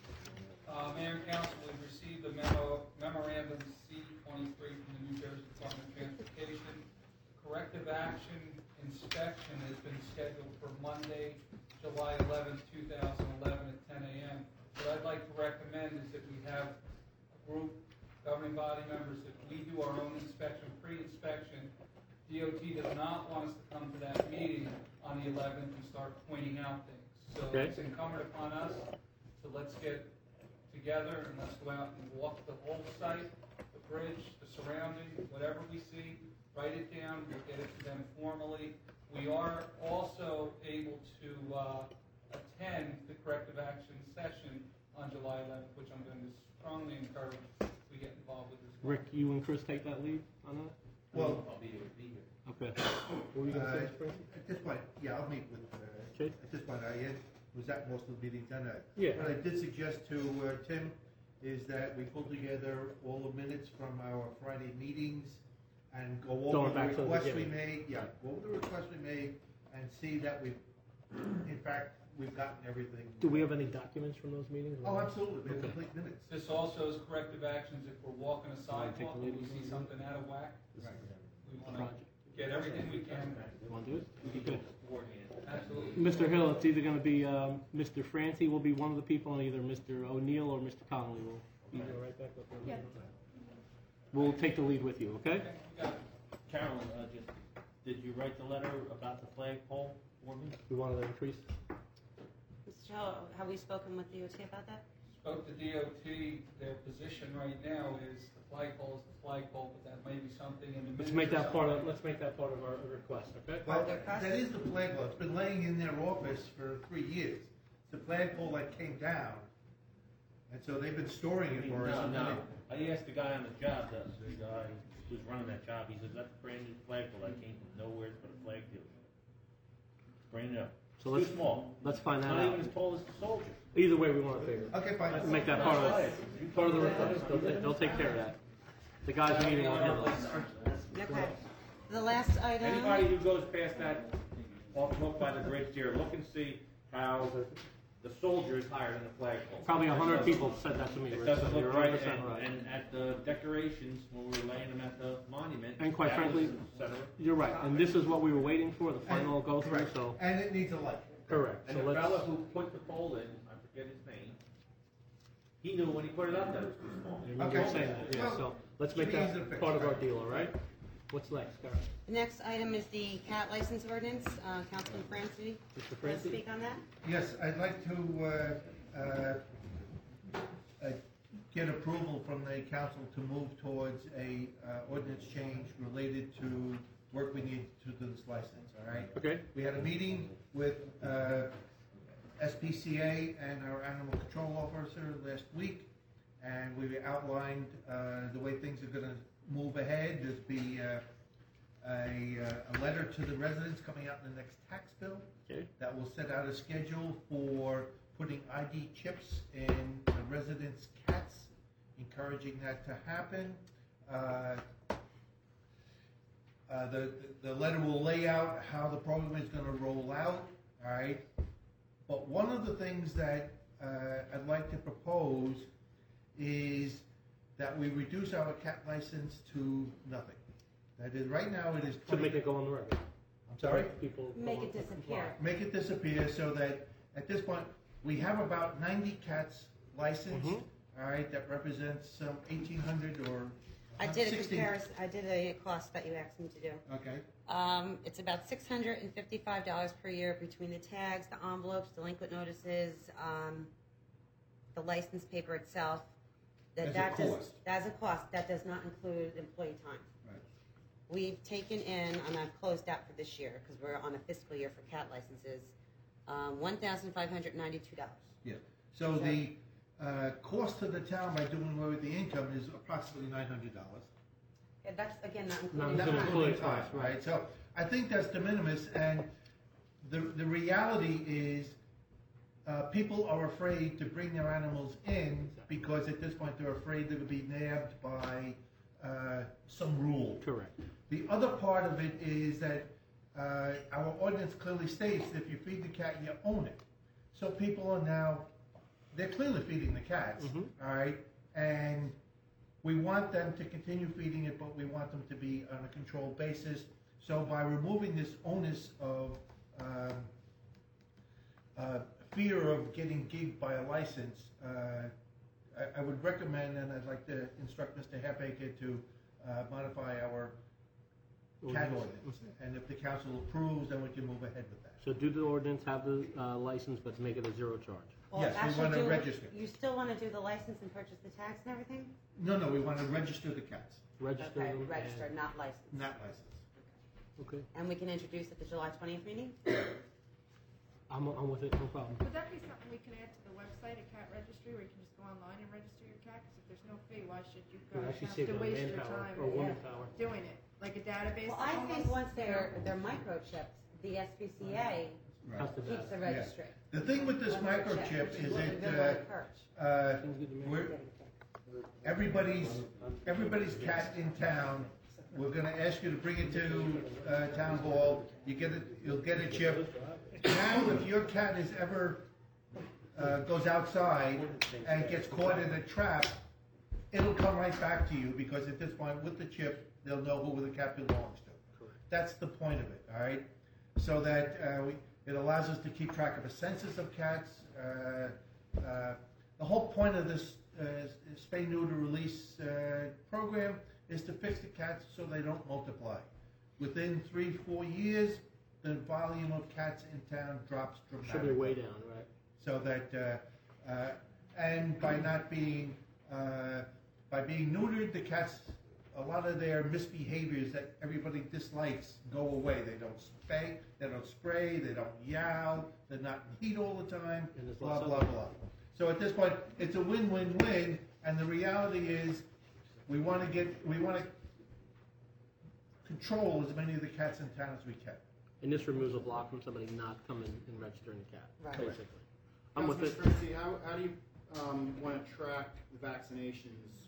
Uh, Mayor and Council, we've received a memo, memorandum C twenty-three from the New Jersey Department of Transportation. Corrective action inspection has been scheduled for Monday, July eleventh, two thousand eleven at ten a.m. What I'd like to recommend is that we have a group, governing body members, that we do our own inspection, pre-inspection. D O T does not want us to come to that meeting on the eleventh and start pointing out things. So Okay. it's incumbent upon us, so let's get together and let's go out and walk the whole site, the bridge, the surrounding, whatever we see, write it down, we'll get it to them formally. We are also able to uh, attend the corrective action session on July eleventh, which I'm going to strongly encourage we get involved with as well. Rick, you and Chris take that lead on that? Well, I'll be here, be here. Okay. What were you gonna say, Uh, Mister Franchi? At this point, yeah, I'll meet with, uh, Okay. at this point, I was at most of the meetings tonight. Yeah. What I did suggest to uh, Tim is that we pull together all the minutes from our Friday meetings and go over Going the back to the requests we beginning. made, yeah, go over the requests we made and see that we, in fact, we've gotten everything. Do we have any documents from those meetings? Oh, absolutely, we have Okay. complete minutes. This also is corrective actions if we're walking a Wanna take sidewalk the and we lead? see something out of whack. This is We the want to project. get everything we can. You wanna do it? Okay. Absolutely. Mister Hill, it's either gonna be, um, Mister Franci will be one of the people, and either Mister O'Neill or Mister Connolly will be there right back up there. Yeah. We'll take the lead with you, okay? Okay, you got it. Carolyn, uh, just, did you write the letter about the flagpole for me? We wanted to increase. Mister Hill, have we spoken with D O T about that? Spoke to D O T, their position right now is the flagpole is the flagpole, but that may be something in the minutes. Let's make or that part of, something. let's make that part of our request, okay? Well, Their request? that is the flagpole, it's been laying in their office for three years. The flagpole that came down, and so they've been storing it for us. No, and then no, it- I asked the guy on the job, the, the guy who's running that job, he says, that's a brand new flagpole, that came from nowhere but a flag dealership. Brand new. So Too let's, small. let's find that Not even out. as tall as the soldier. Either way, we want to figure. Okay, fine. Let's make that part of the, part of the request. They'll, ta- they'll take care of that. The guys meeting will handle it. Okay. The last item. Anybody who goes past that, off look by the bridge there, look and see how the soldier is higher than the flagpole. Probably a hundred people said that to me. It Rick, doesn't so you're look one right, hundred percent and, right. and at the decorations, when we were laying them at the monument. And quite that frankly, was the center. You're right, and this is what we were waiting for, the final go through, Correct. so, And it needs a light. correct. And So the let's, fella who put the pole in, I forget his name, he knew when he put it up that it was too small. I remember you saying that, yeah, so let's make Should be easy to that fix, part of our right. deal, all right? What's next, Karen? The next item is the cat license ordinance. Uh, Councilman Franci, Mister want to Franci? speak on that? Yes, I'd like to, uh, uh, uh, get approval from the council to move towards a, uh, ordinance change related to work we need to do this license, all right? Okay, We had a meeting with, uh, S P C A and our animal control officer last week, and we outlined, uh, the way things are gonna move ahead. There's be, uh, a, uh, a letter to the residents coming out in the next tax bill okay, that will set out a schedule for putting I D chips in the residents' cats, encouraging that to happen. Uh, uh, the, the letter will lay out how the program is gonna roll out, all right? But one of the things that uh, I'd like to propose is that we reduce our cat license to nothing. That is, right now it is To twenty. make it go on the record. I'm sorry? People Make go it on- disappear. Make it disappear so that, at this point, we have about ninety cats licensed, Mhm. all right, that represents some eighteen hundred or I did a sixteen. comparison, I did a cost that you asked me to do. Okay, Um, it's about six hundred and fifty-five dollars per year between the tags, the envelopes, delinquent notices, um, the license paper itself. That As a that does- cost. That's a cost, that does not include employee time. right. We've taken in, and I've closed out for this year, because we're on a fiscal year for cat licenses, um, one thousand five hundred ninety-two dollars. Yeah, so the, uh, cost to the town by doing away with the income is approximately nine hundred dollars. Yeah, that's, again, not Not including Not including time. including employee time, costs, right, right. so I think that's de minimis, and the, the reality is, uh, people are afraid to bring their animals in, because at this point, they're afraid they'll be nabbed by, uh, some rule. Correct. The other part of it is that, uh, our ordinance clearly states that if you feed the cat, you own it. So people are now, they're clearly feeding the cats, Mhm. all right? And we want them to continue feeding it, but we want them to be on a controlled basis. So by removing this onus of, um, uh, fear of getting gigged by a license, uh, I, I would recommend, and I'd like to instruct Mister Halfacre to, uh, modify our cat ordinance. And if the council approves, then we can move ahead with that. So do the ordinance, have the uh, license, but make it a zero charge. Well, Yes, we actually wanna do- register. You still want to do the license and purchase the tags and everything? No, no, we want to register the cats, Register Okay, them. register, and- not license. not license. Okay, And we can introduce at the July twentieth meeting? I'm, I'm with it, no problem. Would that be something we can add to the website, a cat registry, where you can just go online and register your cat? Because if there's no fee, why should you We'd guys actually have save to on waste your manpower time or womanpower. doing it? Like a database? Well, I think almost? once they're, they're microchipped, the S P C A Has to keeps the be. registry. The thing with this When they're microchip checked, which is what it, we've been wanting to uh, purge. uh, Seems good to me. we're, everybody's, everybody's cat in town, we're gonna ask you to bring it to, uh, town hall, you get it, you'll get a chip. Now, if your cat is ever, uh, goes outside and gets caught in a trap, it'll come right back to you, because at this point, with the chip, they'll know who the cat belongs to. Correct. That's the point of it, all right? So that uh, we, it allows us to keep track of a census of cats. Uh, uh, the whole point of this uh, spay neuter release uh, program is to fix the cats so they don't multiply. Within three, four years, the volume of cats in town drops dramatically. Should be way down, right? So that, uh, uh, and by not being, uh, by being neutered, the cats, a lot of their misbehaviors that everybody dislikes go away. They don't spay, they don't spray, they don't yowl, they're not in heat all the time, And there's blah, lots blah, of- blah. So at this point, it's a win-win-win, and the reality is, we want to get, we want to control as many of the cats in town as we can. And this removes a block from somebody not coming and registering the cat, Right. basically. I'm with it. Councilman Strinzi, how, how do you, um, wanna track the vaccinations?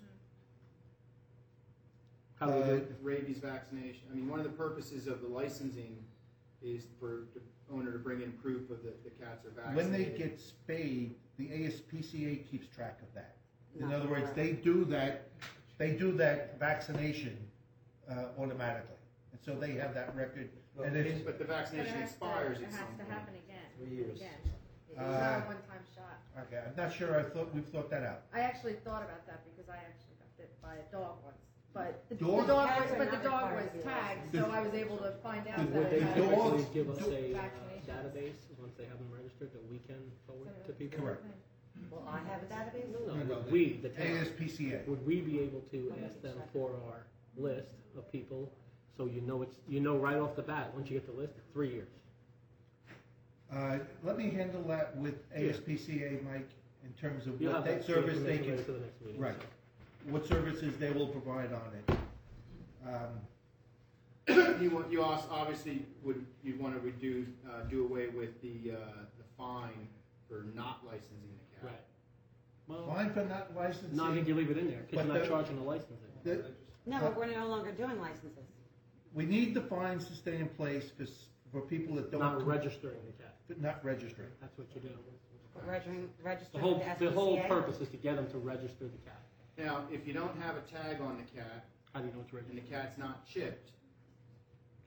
How do we do Uh, it? Rabies vaccination, I mean, one of the purposes of the licensing is for the owner to bring in proof of that the cats are vaccinated. When they get spayed, the A S P C A keeps track of that. In Not other words, correct. they do that, they do that vaccination uh, automatically. And so they have that record. And it's, But the But it vaccination has to- expires It at has some to point. happen again. Three years. Again. It's Uh, not a one-time shot. okay, I'm not sure I thought, we've thought that out. I actually thought about that because I actually got bit by a dog once. But the the Dog? dog Cats was, are but the not dog required was to be tagged, licensed. so I was able to find out Would that They it had. dogs- typically give us a uh, Vaccinations. database, once they have them registered, that we can forward to people? Correct. Will I have a database? No, No, no, no, we, the A S town. P C A. Would we be able to ask them for our list of people, so you know it's, you know right off the bat, once you get the list, three years? Uh, Let me handle that with A S P C A, Mike, in terms of You'll what have they, that service they information can, ready for the next meeting. right, so. what services they will provide on it. Um, You want, you also, obviously, would, you'd wanna reduce, uh, do away with the, uh, the fine for not licensing the cat. Right. Well, Fine for not licensing. no, I think you leave it in there, because But you're not the- charging the licensing. the- No, but we're no longer doing licenses. We need the fines to stay in place for, s- for people that don't. Not com- registering the cat. Not registering. That's what you do. Registering, The registering whole, with the the whole S P C A? purpose is to get them to register the cat. Now, if you don't have a tag on the cat, How do you know it's and registered? the cat's not chipped,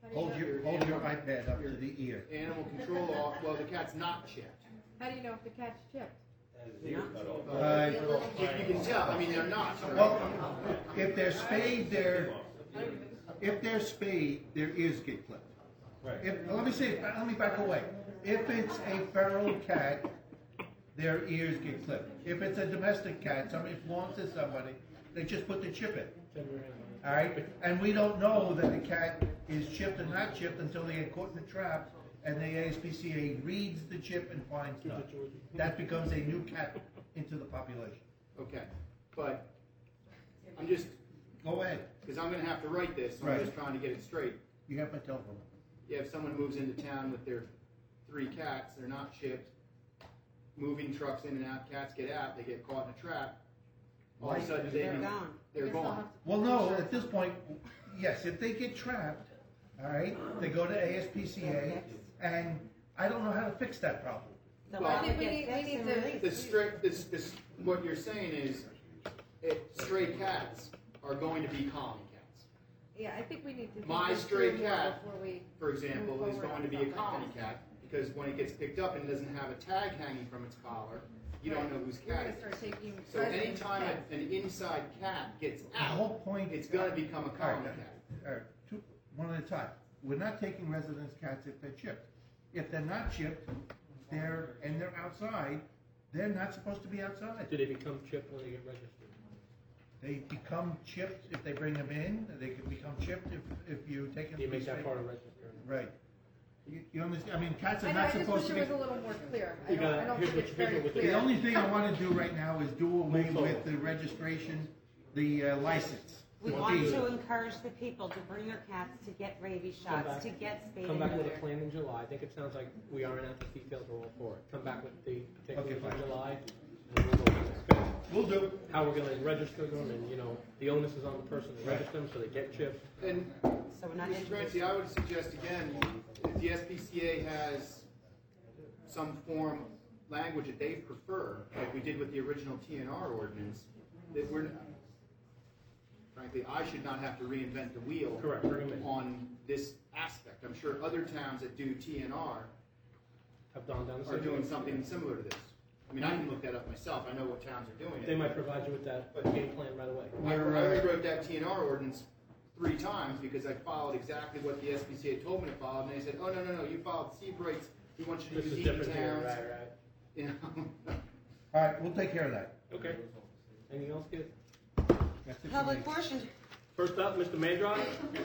Hold your, hold your iPad up to the ear. Animal control, off- well, the cat's not chipped. How do you know if the cat's chipped? Uh, You can tell, I mean, they're not. Well, if they're spayed, they're, if they're spayed, their ears get clipped. If, let me say, let me back away. If it's a feral cat, their ears get clipped. If it's a domestic cat, somebody belongs to somebody, they just put the chip in. All right? And we don't know that the cat is chipped or not chipped until they get caught in a trap and the A S P C A reads the chip and finds none. That becomes a new cat into the population. Okay, but I'm just, Go ahead. because I'm gonna have to write this, so I'm Right. just trying to get it straight. You have my telephone. Yeah, if someone moves into town with their three cats, they're not chipped, moving trucks in and out, cats get out, they get caught in a trap, all of a sudden they, They're gone. they're They're still gone. have to- Well, no, at this point, yes, if they get trapped, all right, they go to A S P C A, and I don't know how to fix that problem. So Well, let I think them we get need, we fixed need and to, released. The stray, this, this, what you're saying is, it, stray cats are going to be colony cats. yeah, I think we need to. think My this stray through more cat, Before we. for example, move is forward going to on be a something like colony this. cat, because when it gets picked up and doesn't have a tag hanging from its collar, you don't know whose We're cat gonna it is. start taking. So residents' anytime cats. a- an inside cat gets The out, whole point. it's gonna become a All right, colony uh, cat. all right, two, one at a time. We're not taking residence cats if they're chipped. If they're not chipped, they're, and they're outside, they're not supposed to be outside. Do they become chipped when they get registered? They become chipped if they bring them in, they can become chipped if, if you take them. Do you to make the that state. part of registering? Right. You, you understand, I mean, cats I are know, I not just supposed wish to it was be. a little more clear. I You don't, gotta- I don't here's think what it's you- here's very what we- clear. The only thing I wanna do right now is do away Move forward. with the registration, the uh, license. We the want fee. to encourage the people to bring their cats to get rabies Come shots, back- to get spayed Come and back with a neutered. plan in July. I think it sounds like we are in out the details, we're all for it. Come back with the particulars fine. in July, and we'll go from there. We'll do. How we're gonna register them, and, you know, the onus is on the person to register them, so they get chipped. And, So we're not Mister Francie, I would suggest again, if the S P C A has some form, language that they prefer, like we did with the original T N R ordinance, that we're, frankly, I should not have to reinvent the wheel. Correct, bring 'em in. On this aspect. I'm sure other towns that do T N R Have gone down the are same doing road. something similar to this. I mean, I can look that up myself, I know what towns are doing it. They might provide you with that game plan right away. I I rewrote that T N R ordinance three times because I followed exactly what the S P C A told me to follow, and they said, oh, no, no, no, you followed Seabright's, he wants you This to is use Eaton different here, towns. right, right. You know? All right, we'll take care of that. Okay. Anything else, kids? That's it for Public me. portion. First up, Mister Mandrod.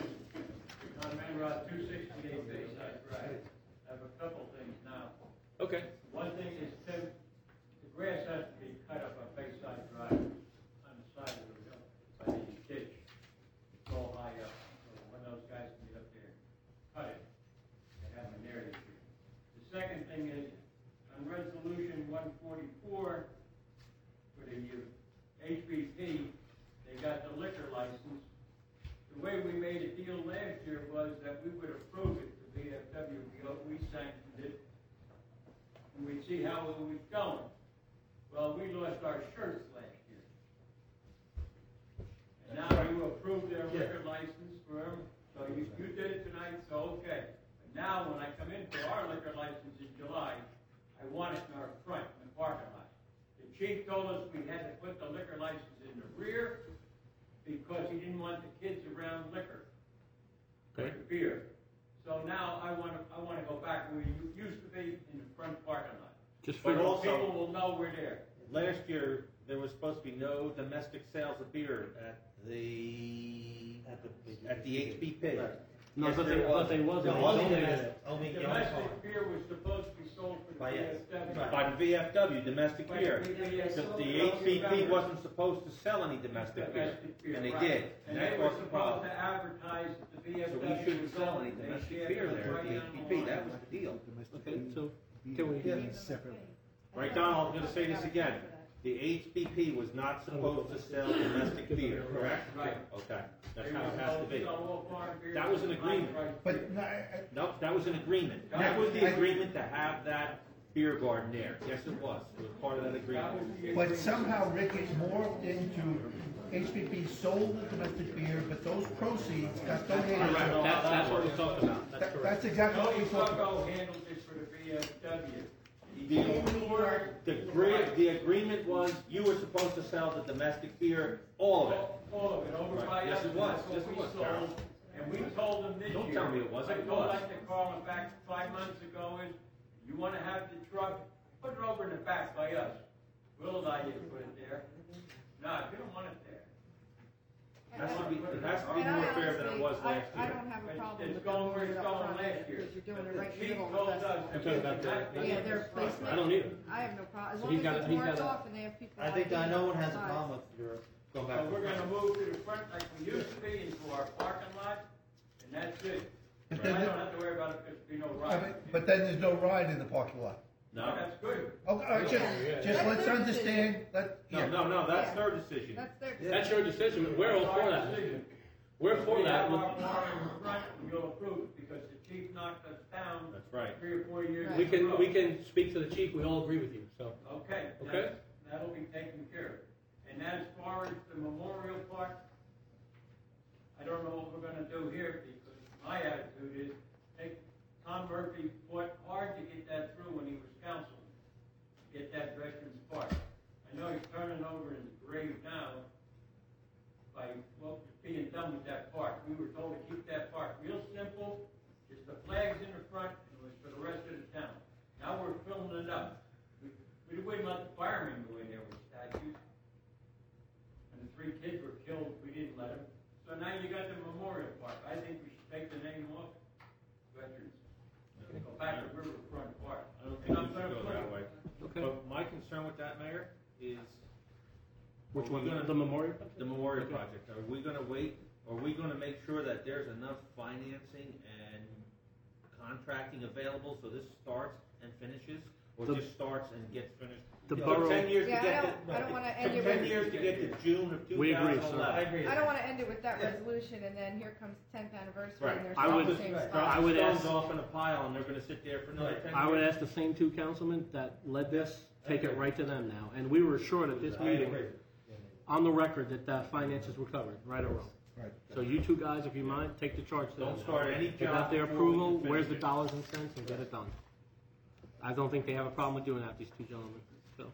On Main Road, two sixty-eight Bayside Drive. I have a couple things now. Okay. One thing is, Tim, the grass has to be cut up on Bayside Drive on the side of the hill, by the ditch. It's all high up, so when those guys can get up there, cut it. They have an area issue. The second thing is, on resolution one forty-four, for the H B P, they got the liquor license. The way we made a deal last year was that we would approve it to V F W, we sanctioned it, and we'd see how it was going. Well, we lost our shirts last year. And now you approved their liquor license for them, so you, you did it tonight, so okay. But now, when I come in for our liquor license in July, I want it in our front, in the parking lot. The chief told us we had to put the liquor license in the rear, because he didn't want the kids around liquor, Okay. like beer. So now I want to, I want to go back where you used to be in the front parking lot. Just But for also- People will know we're there. Last year, there was supposed to be no domestic sales of beer at the, at the H B P. No, I Yes, thought there they- I thought they was. There They was was domestic. only- Domestic beer was supposed to be sold for the By, V yes, F W. by the V F W, domestic By beer. the V F W. The the H B P wasn't supposed to sell any domestic beer, Domestic beer, and they right. did, And and they that were was the supposed problem. to advertise that the V F So W we shouldn't was sell open. any They domestic shared beer it there at right the H on B the P, line. that was the deal. Okay, so can we? Yeah, separate. Right, Donald, I'm gonna say this again. The H B P was not supposed to sell domestic beer, correct? Right. Okay, that's They how were it has to supposed be. sell all foreign beer. That was an agreement. But, no, I- I- Nope, that was an agreement. Yeah, That was the I- agreement to have that beer garden there. Yes, it was. It was part of that agreement. But somehow, Rick, it morphed into H P P sold the domestic beer, but those proceeds got donated. Correct. That's, that's what we're talking about. That's That- correct. That's exactly what we Tony talked about. Bucko handled it for the V F W. The, the, agree- the agreement was you were supposed to sell the domestic beer, all of it. All of it, over Right. by Yes, us, it was. that's Yes, what it we was, Carol. sold. And we told them this year. Don't tell me it wasn't. I It told was. like to Carl back five months ago is, you wanna have the truck, put it over in the back by us. Will and I didn't put it there. Nah, you don't want it there. Has to be, it has to be And I more fair than it honestly- was I- last I year. don't have a It's- problem it's with going them where doing it's it up going front, last year. because you're doing But it right in the the middle chief of the told us festival. that I'm talking about the- Yeah, their placement. I don't either. I have no problem, as So long he's as got it's a- he's marked got a- off and they have people. I think lining I no up one has a sides. problem with your going back So to we're the gonna front. move to the front like we used to be into our parking lot, and that's it. But I then don't the- have to worry about it because there'll be no Yeah, ride. But but then there's no ride in the parking lot. No, that's good. Okay, all right, just, just That's let's their understand, let, No, yeah. no, no, that's Yeah. their decision. That's their. That's your decision, but we're all for That's our that. decision. We're for We that. have our bar in the front, and you'll approve it, because the chief knocked us down That's right. three or four years We in a can, row. we can speak to the chief, we all agree with you, so. Okay. Okay. that's- That'll be taken care of. And as far as the memorial park, I don't know what we're gonna do here, because my attitude is, take, Tom Murphy fought hard to get that through when he was council, get that Veterans Park. I know he's turning over in his grave now by what was being done with that park. We were told to keep that park real simple, just the flags in the front, and it was for the rest of the town. Now we're filling it up. We, we wouldn't let the firemen go in there with statues. And the three kids were killed, we didn't let them. So now you got the memorial park. I think we should take the name off Veterans. Go back to Riverfront Park. I don't And think I'm we gonna should go put that it- way. Okay. But my concern with that, Mayor, is. Which are we one, gonna- the memorial? project? The memorial Okay. project. Are we gonna wait, are we gonna make sure that there's enough financing and contracting available so this starts and finishes? Or The- just starts and gets finished? The It took borough- ten years to Yeah, I get don't- to. I don't wanna it end took it ten with- years to get to June of two We agree, thousand sir. eleven. I agree. I don't wanna end it with that Yeah. resolution, and then here comes tenth anniversary, Right. and they're I still would- in the same right. spot. I would Stones ask- off in a pile and they're gonna sit there for another ten years. I would ask the same two councilmen that led this, take it right to them now. And we were assured at this I meeting, agree. on the record, that the finances were covered, right or wrong. Right. So you two guys, if you mind, take the charge to them. Don't start any They got job their before we approval, can where's finish the it. dollars and cents, and get it done. I don't think they have a problem with doing that, these two gentlemen, so.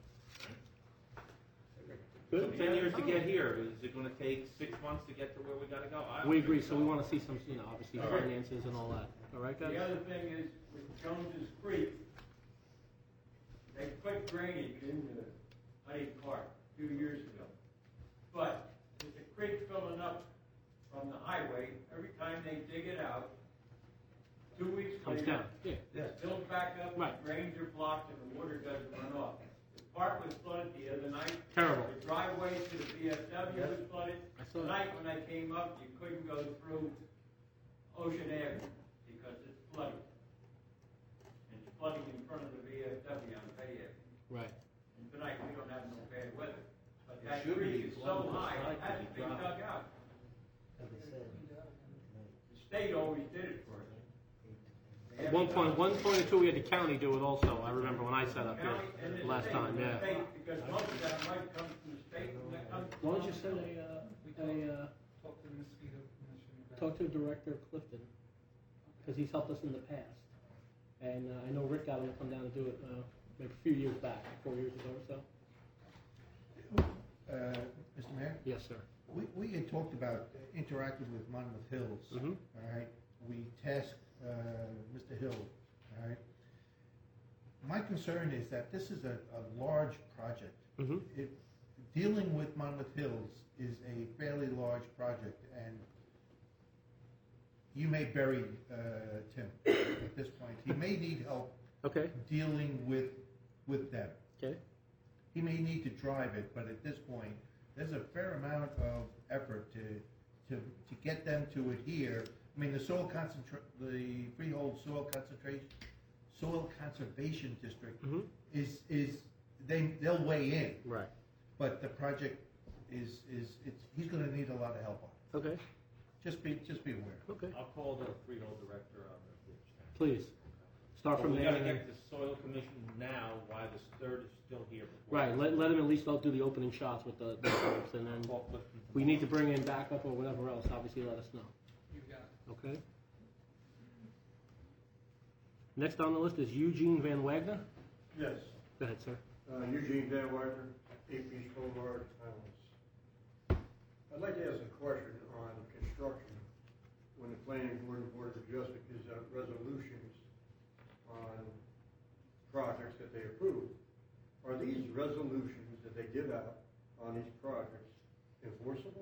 Took Good. ten years to get here. Is it gonna take six months to get to where we gotta go? I don't We think agree, so we wanna see some, you know, obviously All right. finances and all that. All right, guys? The other thing is, with Jones's Creek, they put drainage in the Honey Park a few years ago. But with the creek filling up from the highway, every time they dig it out, two weeks Comes later, down, yeah. it fills back up, Right. drains are blocked, and the water doesn't run off. The park was flooded the other night. Terrible. The driveway to the V F W was flooded. I saw that. Tonight, when I came up, you couldn't go through Ocean Avenue because it's flooded. And it's flooding in front of the V F W on Bay Avenue. Right. And tonight, we don't have no bad weather. But It that should be creek is so flooded high, aside it has to to be be dropped. dug out. As they said. The state always did it for us. They At one haven't point, done one point or two, we had the county do it also. I remember when I sat up County and here the last state, time, the yeah. state, Because most of that money comes from the state, and that comes. Why don't you send a, uh, a, uh, Talk to the mosquito commission about. talk to Director Clifton, because he's helped us in the past. And uh, I know Rick got him to come down and do it, uh, maybe a few years back, four years ago or so. Uh, Mister Mayor? Yes, sir. We, we had talked about interacting with Monmouth Hills, Mhm. all right? We tasked uh, Mister Hill, all right? My concern is that this is a, a large project. Mhm. It, dealing with Monmouth Hills is a fairly large project, and you may bury uh, Tim at this point. He may need help Okay. dealing with, with them. Okay. He may need to drive it, but at this point, there's a fair amount of effort to, to, to get them to adhere. I mean, the soil concentra, the freehold soil concentration, soil conservation district Mhm. is, is, they, they'll weigh in. Right. But the project is, is, it's, he's gonna need a lot of help on it. Okay. Just be, just be aware. Okay. I'll call the freehold director on the. Please. Start But from we there. gotta and then- get the soil commission now, while this third is still here. before- Right, let, let him at least do the opening shots with the, the folks, and then if we need to bring in backup or whatever else, obviously let us know. You got it. Okay? Next on the list is Eugene Van Wagner. Yes, Go ahead, sir. uh, Eugene Van Wagner, eight Beach Boulevard, Highlands. I'd like to ask a question on construction. When the planning board and board of adjustment gives out resolutions on projects that they approve, are these resolutions that they give out on these projects enforceable?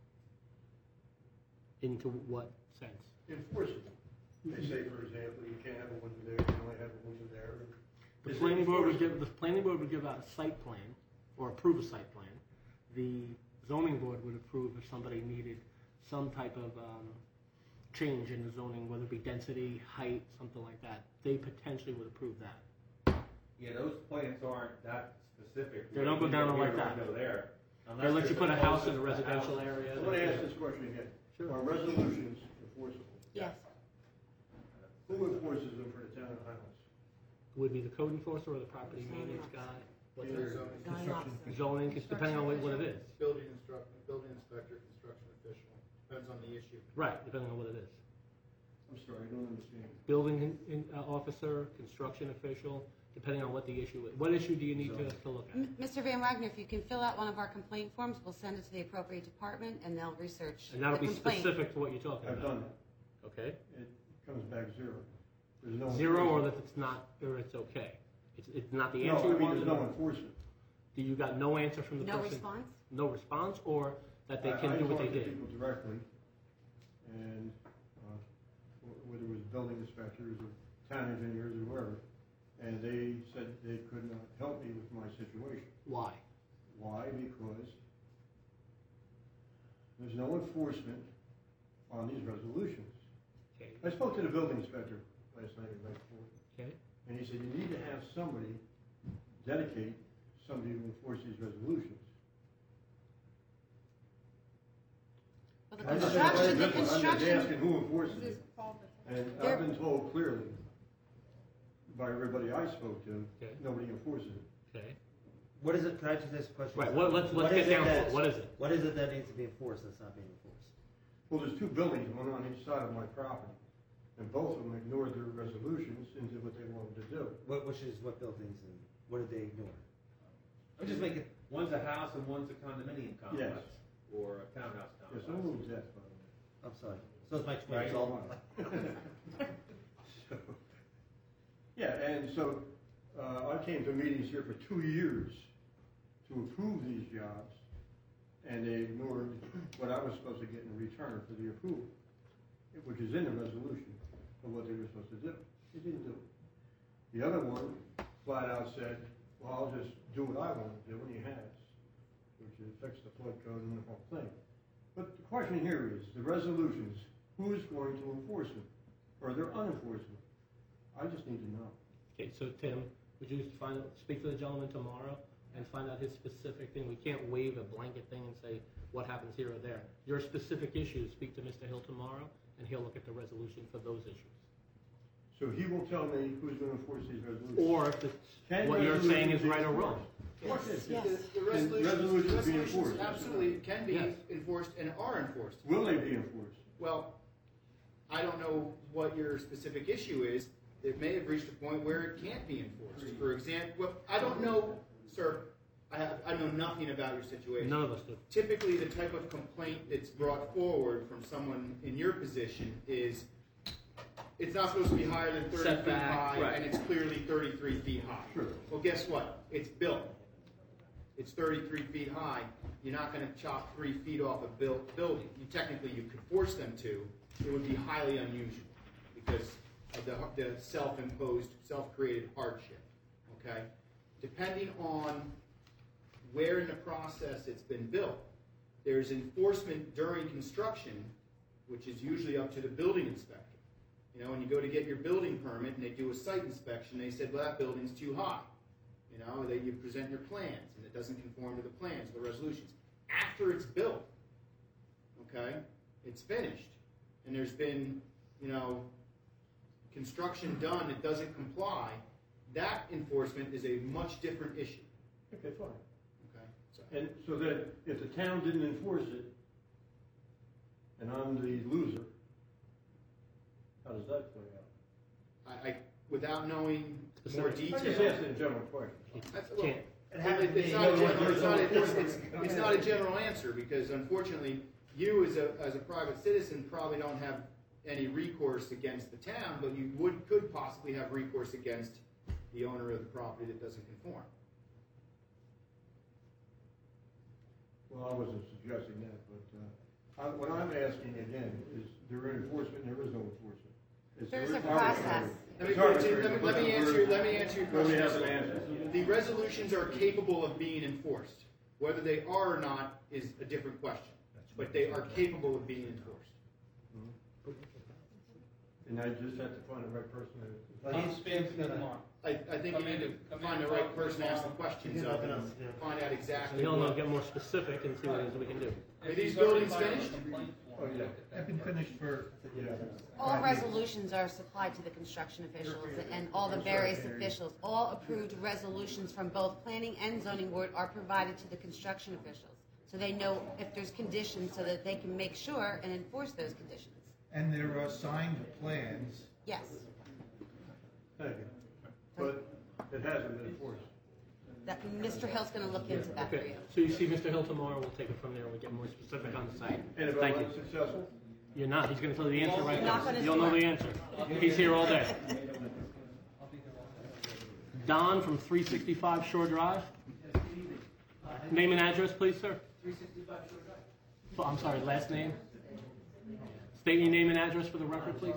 Into what sense? Enforceable. They say, for example, you can't have a window there, you can only have a window there. The Is it planning board would enforceable? give, the planning board would give out a site plan, or approve a site plan. The zoning board would approve if somebody needed some type of, um, change in the zoning, whether it be density, height, something like that. They potentially would approve that. Yeah, those plans aren't that specific. They don't go down Here, like that. Go there. They let you put a house in a Unless it's residential house. area. I want to ask this question again. Are resolutions enforceable? Yes. Who enforces them for the town of Highlands? Would be the code enforcer or the property maintenance guy. What's Either it? zoning. Construction. Zoning, it's depending on what, what it is. Building instructor, building inspector, construction official, depends on the issue. Right, depending on what it is. I'm sorry, I don't understand. Building in, in, uh, officer, construction official, depending on what the issue is. What issue do you need to, to look at? M- Mister Van Wagner, if you can fill out one of our complaint forms, we'll send it to the appropriate department, and they'll research And that'll the be complaint. specific to what you're talking I've about. done it. Okay. It comes back zero. There's no Zero, or enforcement. that it's not, or it's okay. It's, it's not the No, answer I you mean, want. there's no enforcement. Do you got no answer from the No person? response? No response, or that they I- can do what they I talked to did? people directly, and uh, wh- whether it was building inspectors or town engineers or whoever, and they said they could not help me with my situation. Why? Why? Because there's no enforcement on these resolutions. Okay. I spoke to the building inspector last night or the night before, Okay. and he said you need to have somebody dedicate somebody to enforce these resolutions. Well, the I'm just- construction, the I'm just construction, asking who enforces it. And There- I've been told clearly by everybody I spoke to, Okay. nobody enforces it. Okay. What is it, can I just ask a question? Right, what- let's- let's What get is it down to that- it. What is it? What is it that needs to be enforced that's not being enforced? Well, there's two buildings, one on each side of my property, and both of them ignored their resolutions and did what they wanted to do. What, which is what buildings and what did they ignore? I'm just making, One's a house and one's a condominium complex, Yes. or a townhouse Yes, complex. I'm moving that, by the way. I'm sorry, so it's my twin, Right. it's all. So, yeah, and so uh, I came to meetings here for two years to approve these jobs, and they ignored what I was supposed to get in return for the approval, which is in the resolution of what they were supposed to do. They didn't do it. The other one flat out said, well, I'll just do what I want to do, and he has, which is fix the flood code and the whole thing. But the question here is, the resolutions, who is going to enforce them? Or they're unenforceable? I just need to know. Okay, so Tim, would you find out, speak to the gentleman tomorrow and find out his specific thing? We can't waive a blanket thing and say what happens here or there. Your specific issues, speak to Mister Hill tomorrow, and he'll look at the resolution for those issues. So he will tell me who's going to enforce these resolutions. Or if it's, Can what you're saying is resolutions be right or wrong. enforced? Yes, Yes. the, the Can resolutions, resolutions be resolutions enforced? absolutely can be Yes. enforced and are enforced. Will they be enforced? Well, I don't know what your specific issue is. It may have reached a point where it can't be enforced. For example, well, I don't know, sir, I, have, I know nothing about your situation. None of us do. Typically, the type of complaint that's brought forward from someone in your position is it's not supposed to be higher than thirty feet Setback, high, right. and it's clearly thirty-three feet high. Sure. Well, guess what? It's built. It's thirty-three feet high. You're not going to chop three feet off a built building. You technically you could force them to. It would be highly unusual because of the, the self-imposed, self-created hardship. Okay, depending on where in the process it's been built, there's enforcement during construction, which is usually up to the building inspector. You know, when you go to get your building permit and they do a site inspection, they said, well, that building's too high. You know, they, you present your plans, and it doesn't conform to the plans, the resolutions. After it's built, okay, it's finished, and there's been, you know, construction done, it doesn't comply, that enforcement is a much different issue. Okay, fine. Okay. So, And so that if the town didn't enforce it, and I'm the loser, how does that play out? I, I without knowing more I'm detail. just asking a general question. That's, well, Can't. it haven't- it's not a general, it's not a, it's, it's, it's not a general answer, because unfortunately, you as a, as a private citizen probably don't have any recourse against the town, but you would, could possibly have recourse against the owner of the property that doesn't conform. Well, I wasn't suggesting that, but, uh, I, what I'm asking again is, there is enforcement, there is no enforcement. It's There's a arbitrary. process. Let me, It's let arbitrary, me, let me, let me but answer, we're- let me answer your Well, we question. have an answer. The resolutions are capable of being enforced. Whether they are or not is a different question, but they are capable of being enforced. And I just have to find the right person to. Tom Span's gonna mark. I, I think you need to find the right person to ask the questions of and find out So exactly. he'll know, what- get more specific and see what it is we can do. Are these buildings finished? Oh, yeah. I've been finished for, All resolutions are supplied to the construction officials, and all the various officials, all approved resolutions from both planning and zoning board are provided to the construction officials. So they know if there's conditions so that they can make sure and enforce those conditions. and there are signed plans. Yes. Thank you. But it hasn't been enforced. That, Mister Hill's gonna look into that for Okay, you. so you see Mister Hill tomorrow, we'll take it from there, we'll get more specific on the site. And if Thank I'm you. unsuccessful? You're not, he's gonna tell you the answer right Knock now. on his You'll know door. the answer. He's here all day. Don from three sixty-five Shore Drive. Name and address, please, sir. three sixty-five Shore Drive. Oh, I'm sorry, last name? State your name and address for the record, please.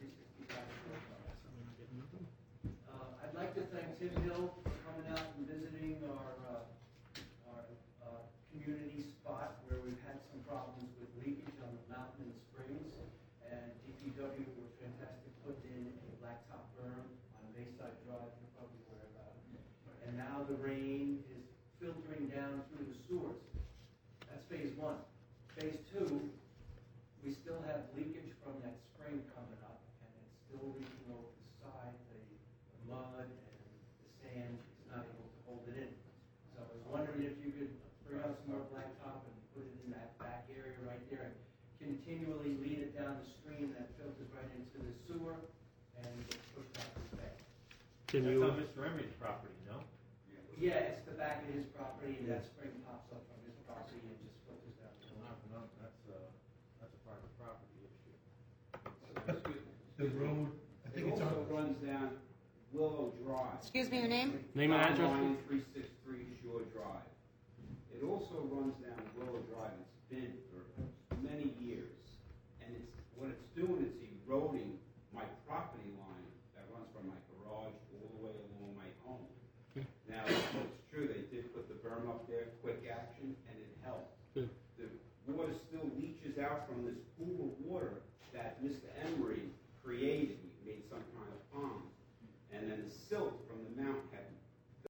Uh, I'd like to thank Tim Hill for coming out and visiting our, uh, our, uh, community spot where we've had some problems with leakage on the mountain and springs. And D P W were fantastic, put in a blacktop berm on Bayside Drive, you're probably aware about it. And now the rain is filtering down through the sewers. That's phase one. Phase two, we still have leakage from that spring coming up, and it's still leaking over the side, the the mud and the sand is not able to hold it in. So I was wondering if you could bring out some more blacktop and put it in that back area right there, and continually lead it down the stream that filters right into the sewer and gets pushed out to the bay. Can That's you, on Mister Emery's property, no? Yeah, it's the back of his property, and that spring pops up from his property and just filters down. No, no, that's, uh, that's a private property issue. The road, I think It it's also on, runs down Willow Drive. Excuse me, your name? name and address, Line please? three sixty-three Shore Drive. It also runs down Willow Drive. It's been for many years. And it's, what it's doing, it's eroding my property line that runs from my garage all the way along my home. Now, it's true, they did put the berm up there, quick action, and it helped. Good. The water still leaches out from this pool of water that Mister Emery created.